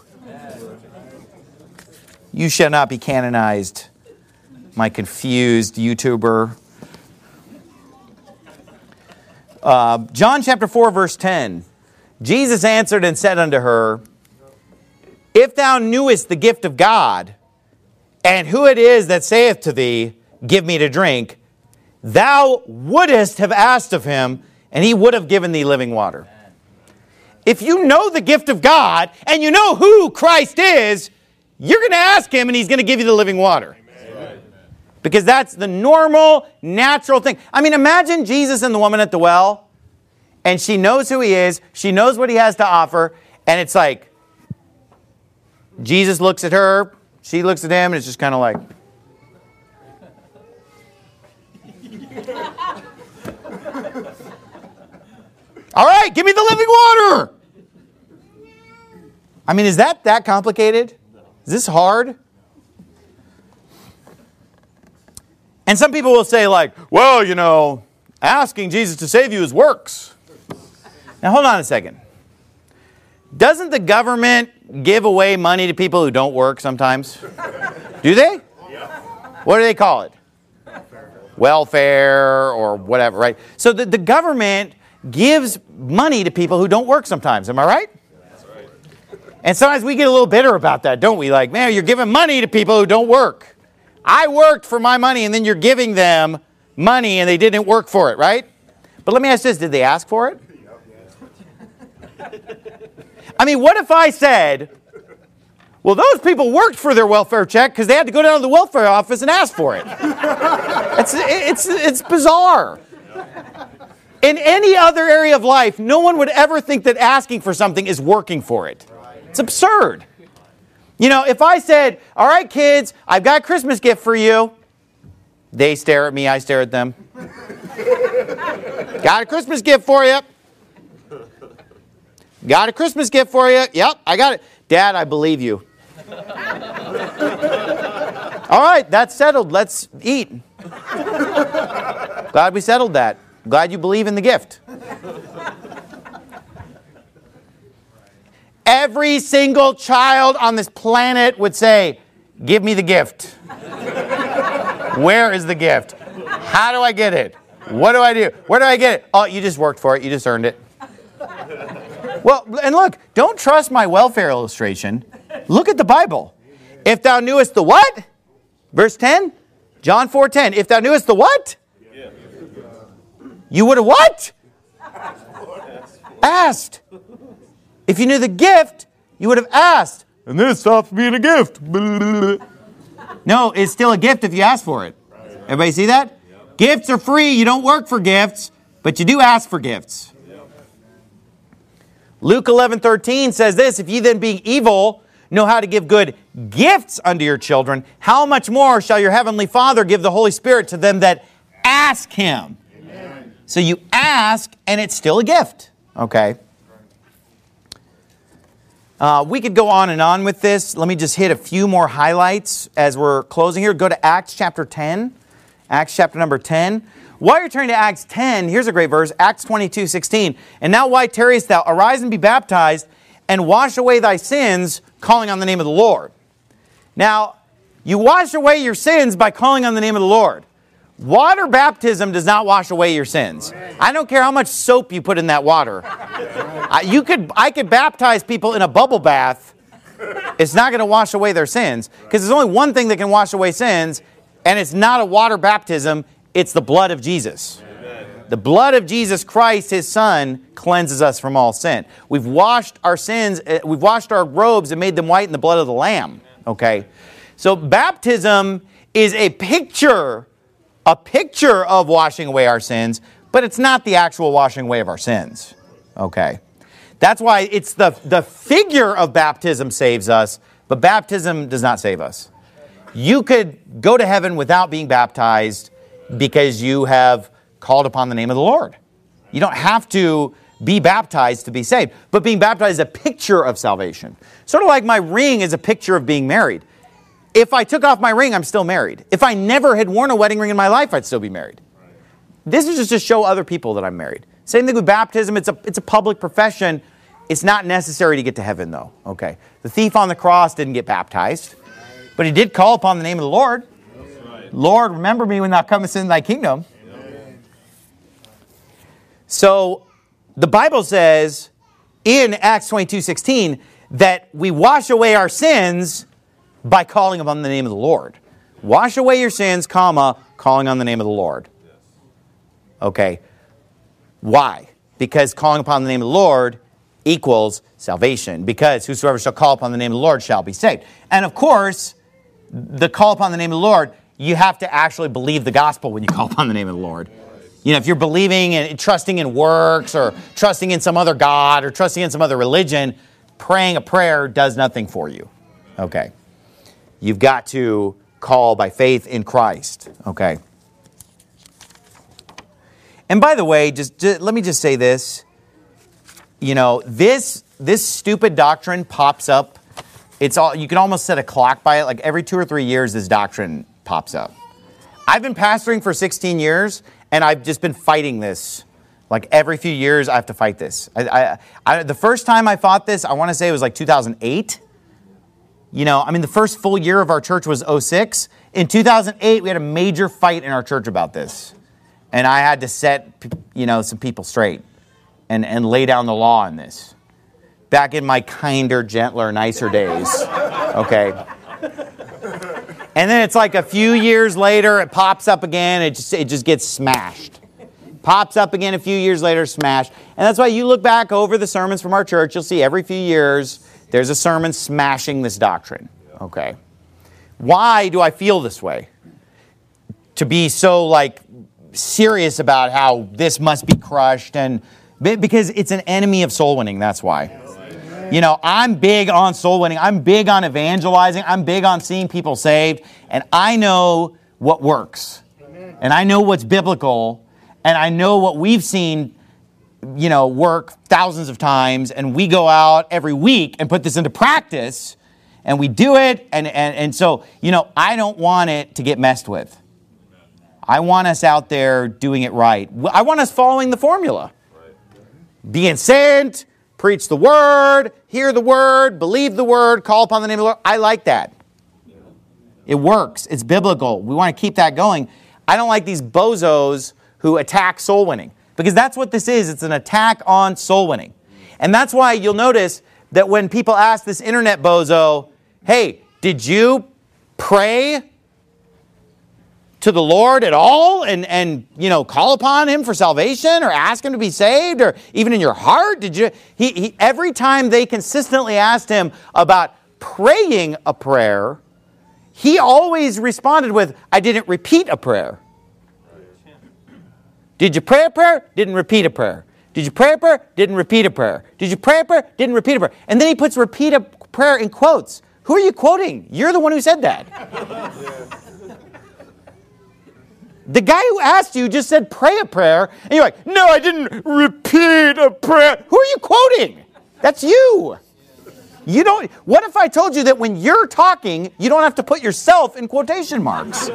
S1: You shall not be canonized, my confused YouTuber. Uh, John chapter four, verse ten. Jesus answered and said unto her, if thou knewest the gift of God, and who it is that saith to thee, give me to drink, thou wouldest have asked of him, and he would have given thee living water. If you know the gift of God, and you know who Christ is, you're going to ask him, and he's going to give you the living water. Amen. Because that's the normal, natural thing. I mean, imagine Jesus and the woman at the well, and she knows who he is, she knows what he has to offer, and it's like, Jesus looks at her, she looks at him, and it's just kind of like, all right, give me the living water. I mean, is that that complicated? Is this hard? And some people will say like, well, you know, asking Jesus to save you is works. Now, hold on a second. Doesn't the government give away money to people who don't work sometimes? Do they? What do they call it? Welfare or whatever, right? So the, the government gives money to people who don't work sometimes. Am I right? That's right. And sometimes we get a little bitter about that, don't we? Like, man, you're giving money to people who don't work. I worked for my money, and then you're giving them money, and they didn't work for it, right? But let me ask this. Did they ask for it? I mean, what if I said, well, those people worked for their welfare check because they had to go down to the welfare office and ask for it. It's, it's, it's bizarre. In any other area of life, no one would ever think that asking for something is working for it. It's absurd. You know, if I said, all right, kids, I've got a Christmas gift for you. They stare at me, I stare at them. Got a Christmas gift for you. Got a Christmas gift for you. Yep, I got it. Dad, I believe you. All right, that's settled. Let's eat. Glad we settled that. Glad you believe in the gift. Every single child on this planet would say, give me the gift. Where is the gift? How do I get it? What do I do? Where do I get it? Oh, you just worked for it. You just earned it. Well, and look, don't trust my welfare illustration. Look at the Bible. If thou knewest the what? Verse ten? John four ten. If thou knewest the what? You would have what? Asked. If you knew the gift, you would have asked. And then it stops being a gift. No, it's still a gift if you ask for it. Everybody see that? Gifts are free. You don't work for gifts, but you do ask for gifts. Luke eleven thirteen says this, if ye then being evil know how to give good gifts unto your children, how much more shall your heavenly Father give the Holy Spirit to them that ask him? Amen. So you ask, and it's still a gift. Okay. Uh, we could go on and on with this. Let me just hit a few more highlights as we're closing here. Go to Acts chapter ten. Acts chapter number ten. While you're turning to Acts ten, here's a great verse, Acts twenty-two sixteen. And now why tarriest thou? Arise and be baptized, and wash away thy sins, calling on the name of the Lord. Now, you wash away your sins by calling on the name of the Lord. Water baptism does not wash away your sins. I don't care how much soap you put in that water. I, you could, I could baptize people in a bubble bath. It's not going to wash away their sins, because there's only one thing that can wash away sins, and it's not a water baptism. It's the blood of Jesus. Amen. The blood of Jesus Christ, his Son, cleanses us from all sin. We've washed our sins, we've washed our robes and made them white in the blood of the Lamb. Okay? So baptism is a picture, a picture of washing away our sins, but it's not the actual washing away of our sins. Okay? That's why it's the, the figure of baptism saves us, but baptism does not save us. You could go to heaven without being baptized because you have called upon the name of the Lord. You don't have to be baptized to be saved. But being baptized is a picture of salvation. Sort of like my ring is a picture of being married. If I took off my ring, I'm still married. If I never had worn a wedding ring in my life, I'd still be married. This is just to show other people that I'm married. Same thing with baptism. It's a, it's a public profession. It's not necessary to get to heaven, though. Okay. The thief on the cross didn't get baptized, but he did call upon the name of the Lord. Right. Lord, remember me when thou comest in thy kingdom. Amen. So the Bible says in Acts twenty-two sixteen that we wash away our sins by calling upon the name of the Lord. Wash away your sins, comma, calling on the name of the Lord. Okay. Why? Because calling upon the name of the Lord equals salvation. Because whosoever shall call upon the name of the Lord shall be saved. And of course, the call upon the name of the Lord, you have to actually believe the gospel when you call upon the name of the Lord. You know, if you're believing and trusting in works or trusting in some other God or trusting in some other religion, praying a prayer does nothing for you. Okay. You've got to call by faith in Christ. Okay. And by the way, just, just let me just say this. You know, this this stupid doctrine pops up. It's all you can almost set a clock by it. Like every two or three years, this doctrine pops up. I've been pastoring for sixteen years, and I've just been fighting this. Like every few years, I have to fight this. I, I, I, the first time I fought this, I want to say it was like two thousand eight. You know, I mean, the first full year of our church was oh six. In two thousand eight, we had a major fight in our church about this. And I had to set, you know, some people straight and, and lay down the law on this. Back in my kinder, gentler, nicer days. Okay. And then it's like a few years later, it pops up again. It just, it just gets smashed. Pops up again a few years later, smashed. And that's why you look back over the sermons from our church, you'll see every few years, there's a sermon smashing this doctrine. Okay. Why do I feel this way? To be so, like, serious about how this must be crushed, and because it's an enemy of soul winning, that's why. You know, I'm big on soul winning. I'm big on evangelizing. I'm big on seeing people saved, and I know what works. And I know what's biblical, and I know what we've seen, you know, work thousands of times, and we go out every week and put this into practice, and we do it, and, and, and so, you know, I don't want it to get messed with. I want us out there doing it right. I want us following the formula. Being sent, preach the word, hear the word, believe the word, call upon the name of the Lord. I like that. It works. It's biblical. We want to keep that going. I don't like these bozos who attack soul winning, because that's what this is. It's an attack on soul winning. And that's why you'll notice that when people ask this internet bozo, hey, did you pray to the Lord at all and, and, you know, call upon him for salvation or ask him to be saved, or even in your heart? Did you, he, he, every time they consistently asked him about praying a prayer, he always responded with, I didn't repeat a prayer. Did you pray a prayer? Didn't repeat a prayer. Did you pray a prayer? Didn't repeat a prayer. Did you pray a prayer? Didn't repeat a prayer. And then he puts repeat a prayer in quotes. Who are you quoting? You're the one who said that. The guy who asked you just said, pray a prayer. And you're like, no, I didn't repeat a prayer. Who are you quoting? That's you. You don't. What if I told you that when you're talking, you don't have to put yourself in quotation marks?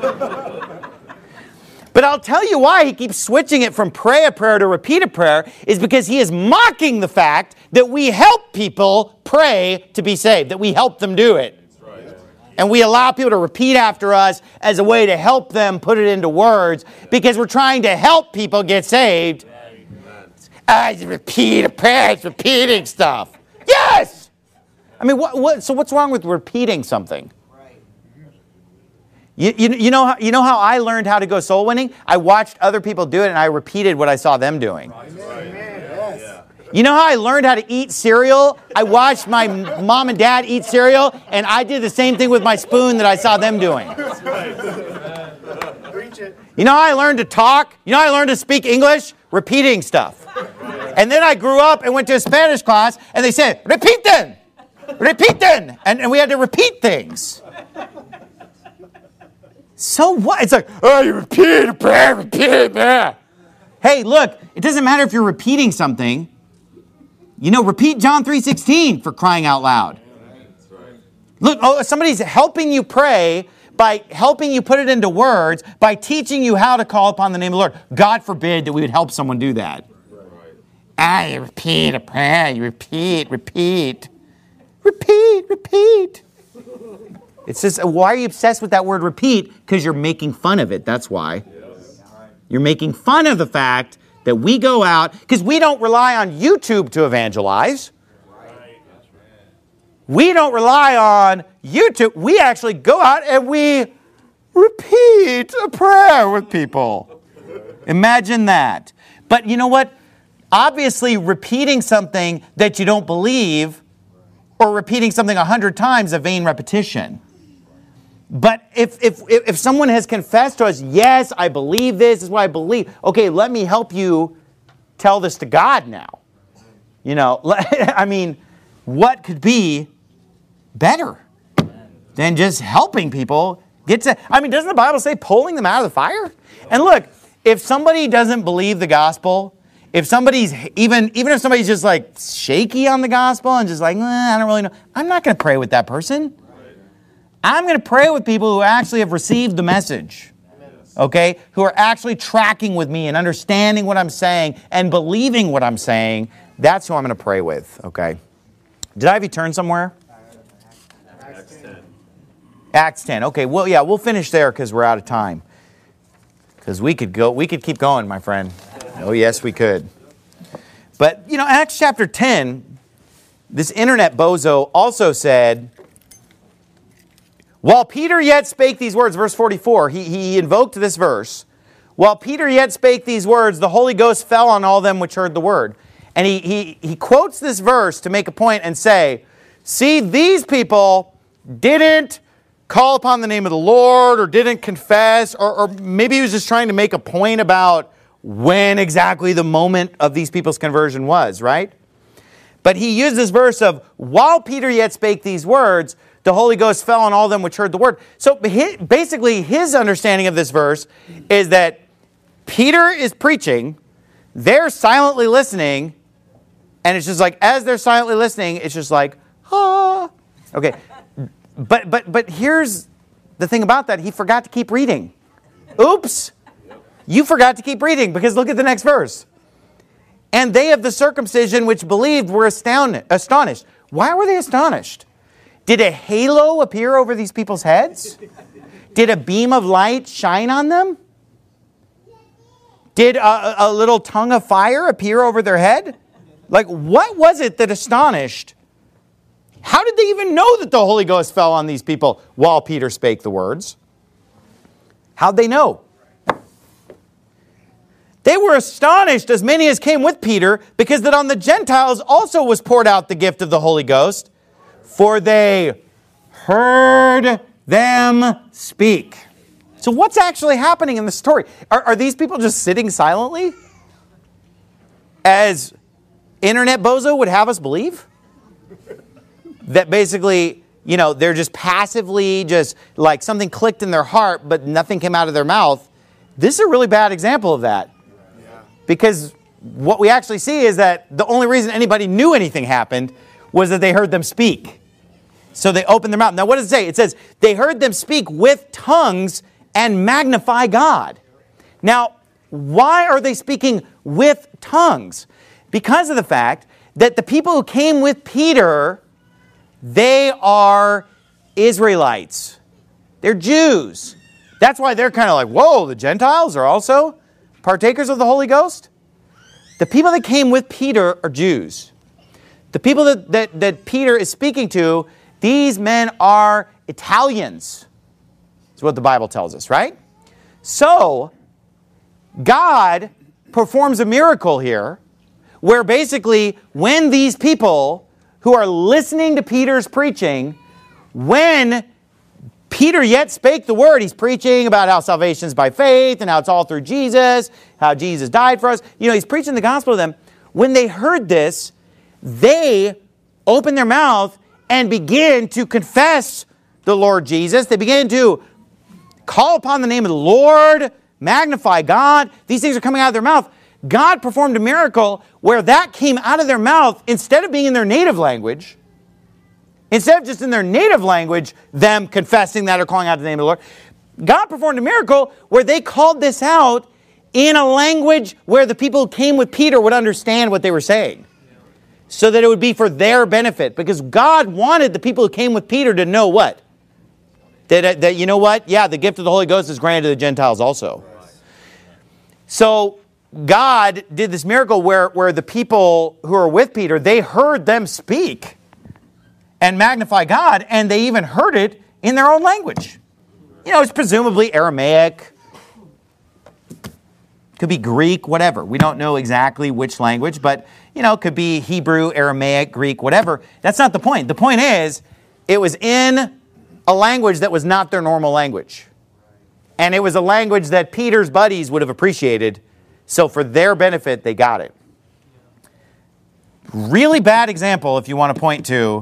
S1: But I'll tell you why he keeps switching it from pray a prayer to repeat a prayer is because he is mocking the fact that we help people pray to be saved, that we help them do it. And we allow people to repeat after us as a way to help them put it into words because we're trying to help people get saved. I just repeat a prayer, it's repeating stuff. Yes! I mean, what, what, so what's wrong with repeating something? You, you, you, know how, you know how I learned how to go soul winning? I watched other people do it and I repeated what I saw them doing. You know how I learned how to eat cereal? I watched my mom and dad eat cereal, and I did the same thing with my spoon that I saw them doing. You know how I learned to talk? You know how I learned to speak English? Repeating stuff. And then I grew up and went to a Spanish class, and they said, repiten! Repiten! And, and we had to repeat things. So what? It's like, oh, you repeat a prayer, repeat a prayer. Hey, look, it doesn't matter if you're repeating something. You know, repeat John three sixteen for crying out loud. Look, oh, somebody's helping you pray by helping you put it into words, by teaching you how to call upon the name of the Lord. God forbid that we would help someone do that. Right. Ah, you repeat a prayer, you repeat, repeat, repeat, repeat. It says, why are you obsessed with that word repeat? Because you're making fun of it, that's why. Yes. You're making fun of the fact that we go out, because we don't rely on YouTube to evangelize. We don't rely on YouTube. We actually go out and we repeat a prayer with people. Imagine that. But you know what? Obviously, repeating something that you don't believe or repeating something a hundred times is a vain repetition. But if, if, if someone has confessed to us, yes, I believe this, this is what I believe. Okay, let me help you tell this to God now. You know, I mean, what could be better than just helping people get to, I mean, doesn't the Bible say pulling them out of the fire? And look, if somebody doesn't believe the gospel, if somebody's, even, even if somebody's just like shaky on the gospel and just like, eh, I don't really know, I'm not going to pray with that person. I'm going to pray with people who actually have received the message, okay, who are actually tracking with me and understanding what I'm saying and believing what I'm saying. That's who I'm going to pray with, okay? Did I have you turn somewhere? Acts ten. Acts ten. Okay, well, yeah, we'll finish there because we're out of time. Because we could go, we could keep going, my friend. Oh, yes, we could. But, you know, Acts chapter ten, this internet bozo also said, while Peter yet spake these words, verse forty-four, he, he invoked this verse. While Peter yet spake these words, the Holy Ghost fell on all them which heard the word. And he, he, he quotes this verse to make a point and say, see, these people didn't call upon the name of the Lord or didn't confess, or, or maybe he was just trying to make a point about when exactly the moment of these people's conversion was, right? But he used this verse of, while Peter yet spake these words, the Holy Ghost fell on all them which heard the word. So basically his understanding of this verse is that Peter is preaching, they're silently listening, and it's just like, as they're silently listening, it's just like, ah. Okay, but, but, but here's the thing about that. He forgot to keep reading. Oops. You forgot to keep reading, because look at the next verse. And they of the circumcision which believed were astounded, astonished. Why were they astonished? Did a halo appear over these people's heads? Did a beam of light shine on them? Did a, a little tongue of fire appear over their head? Like, what was it that astonished? How did they even know that the Holy Ghost fell on these people while Peter spake the words? How'd they know? They were astonished, as many as came with Peter, because that on the Gentiles also was poured out the gift of the Holy Ghost, for they heard them speak. So what's actually happening in the story? Are, are these people just sitting silently, as internet bozo would have us believe? That basically, you know, they're just passively, just like something clicked in their heart, but nothing came out of their mouth. This is a really bad example of that. Because what we actually see is that the only reason anybody knew anything happened was that they heard them speak. So they opened their mouth. Now what does it say? It says, they heard them speak with tongues and magnify God. Now, why are they speaking with tongues? Because of the fact that the people who came with Peter, they are Israelites. They're Jews. That's why they're kind of like, whoa, the Gentiles are also partakers of the Holy Ghost? The people that came with Peter are Jews. The people that, that, that Peter is speaking to, these men are Italians. That's what the Bible tells us, right? So, God performs a miracle here where basically when these people who are listening to Peter's preaching, when Peter yet spake the word, he's preaching about how salvation is by faith and how it's all through Jesus, how Jesus died for us. You know, he's preaching the gospel to them. When they heard this, they opened their mouth and began to confess the Lord Jesus. They began to call upon the name of the Lord, magnify God. These things are coming out of their mouth. God performed a miracle where that came out of their mouth, instead of being in their native language, Instead of just in their native language, them confessing that or calling out the name of the Lord, God performed a miracle where they called this out in a language where the people who came with Peter would understand what they were saying. So that it would be for their benefit. Because God wanted the people who came with Peter to know what? That, that you know what? Yeah, the gift of the Holy Ghost is granted to the Gentiles also. So God did this miracle where, where the people who are with Peter, they heard them speak and magnify God, and they even heard it in their own language. You know, it's presumably Aramaic, could be Greek, whatever. We don't know exactly which language, but, you know, it could be Hebrew, Aramaic, Greek, whatever. That's not the point. The point is, it was in a language that was not their normal language. And it was a language that Peter's buddies would have appreciated, so for their benefit, they got it. Really bad example if you want to point to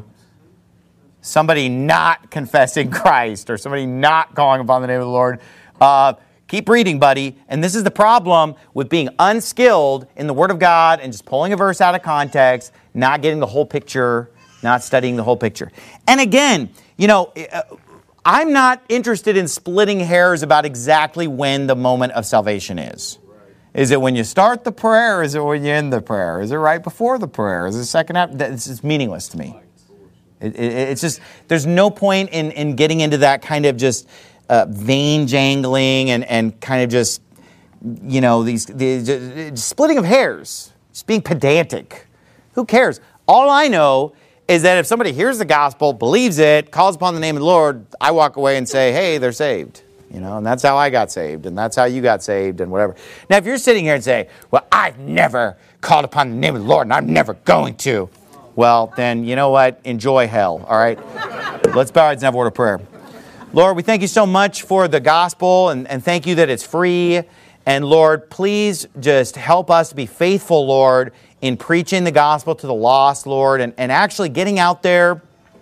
S1: somebody not confessing Christ or somebody not calling upon the name of the Lord. Uh, keep reading, buddy. And this is the problem with being unskilled in the Word of God and just pulling a verse out of context, not getting the whole picture, not studying the whole picture. And again, you know, I'm not interested in splitting hairs about exactly when the moment of salvation is. Is it when you start the prayer? Is it when you end the prayer? Is it right before the prayer? Is it second half? This is meaningless to me. It, it, it's just, there's no point in, in getting into that kind of just uh, vein jangling and, and kind of just, you know, these, the splitting of hairs, just being pedantic. Who cares? All I know is that if somebody hears the gospel, believes it, calls upon the name of the Lord, I walk away and say, hey, they're saved. You know, and that's how I got saved, and that's how you got saved, and whatever. Now, if you're sitting here and say, well, I've never called upon the name of the Lord, and I'm never going to, well, then, you know what? Enjoy hell, all right? Let's bow our heads and have a word of prayer. Lord, we thank you so much for the gospel, and, and thank you that it's free. And Lord, please just help us to be faithful, Lord, in preaching the gospel to the lost, Lord, and, and actually getting out there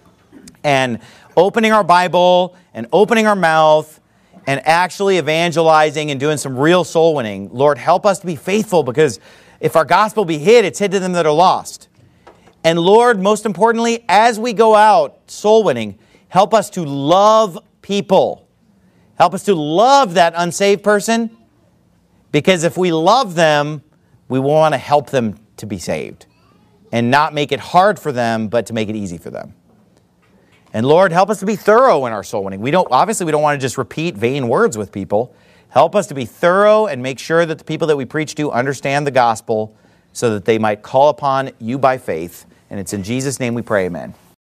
S1: and opening our Bible and opening our mouth and actually evangelizing and doing some real soul winning. Lord, help us to be faithful, because if our gospel be hid, it's hid to them that are lost. And Lord, most importantly, as we go out soul winning, help us to love people. Help us to love that unsaved person, because if we love them, we want to help them to be saved and not make it hard for them, but to make it easy for them. And Lord, help us to be thorough in our soul winning. We don't, obviously, we don't want to just repeat vain words with people. Help us to be thorough and make sure that the people that we preach to understand the gospel so that they might call upon you by faith. And it's in Jesus' name we pray, amen.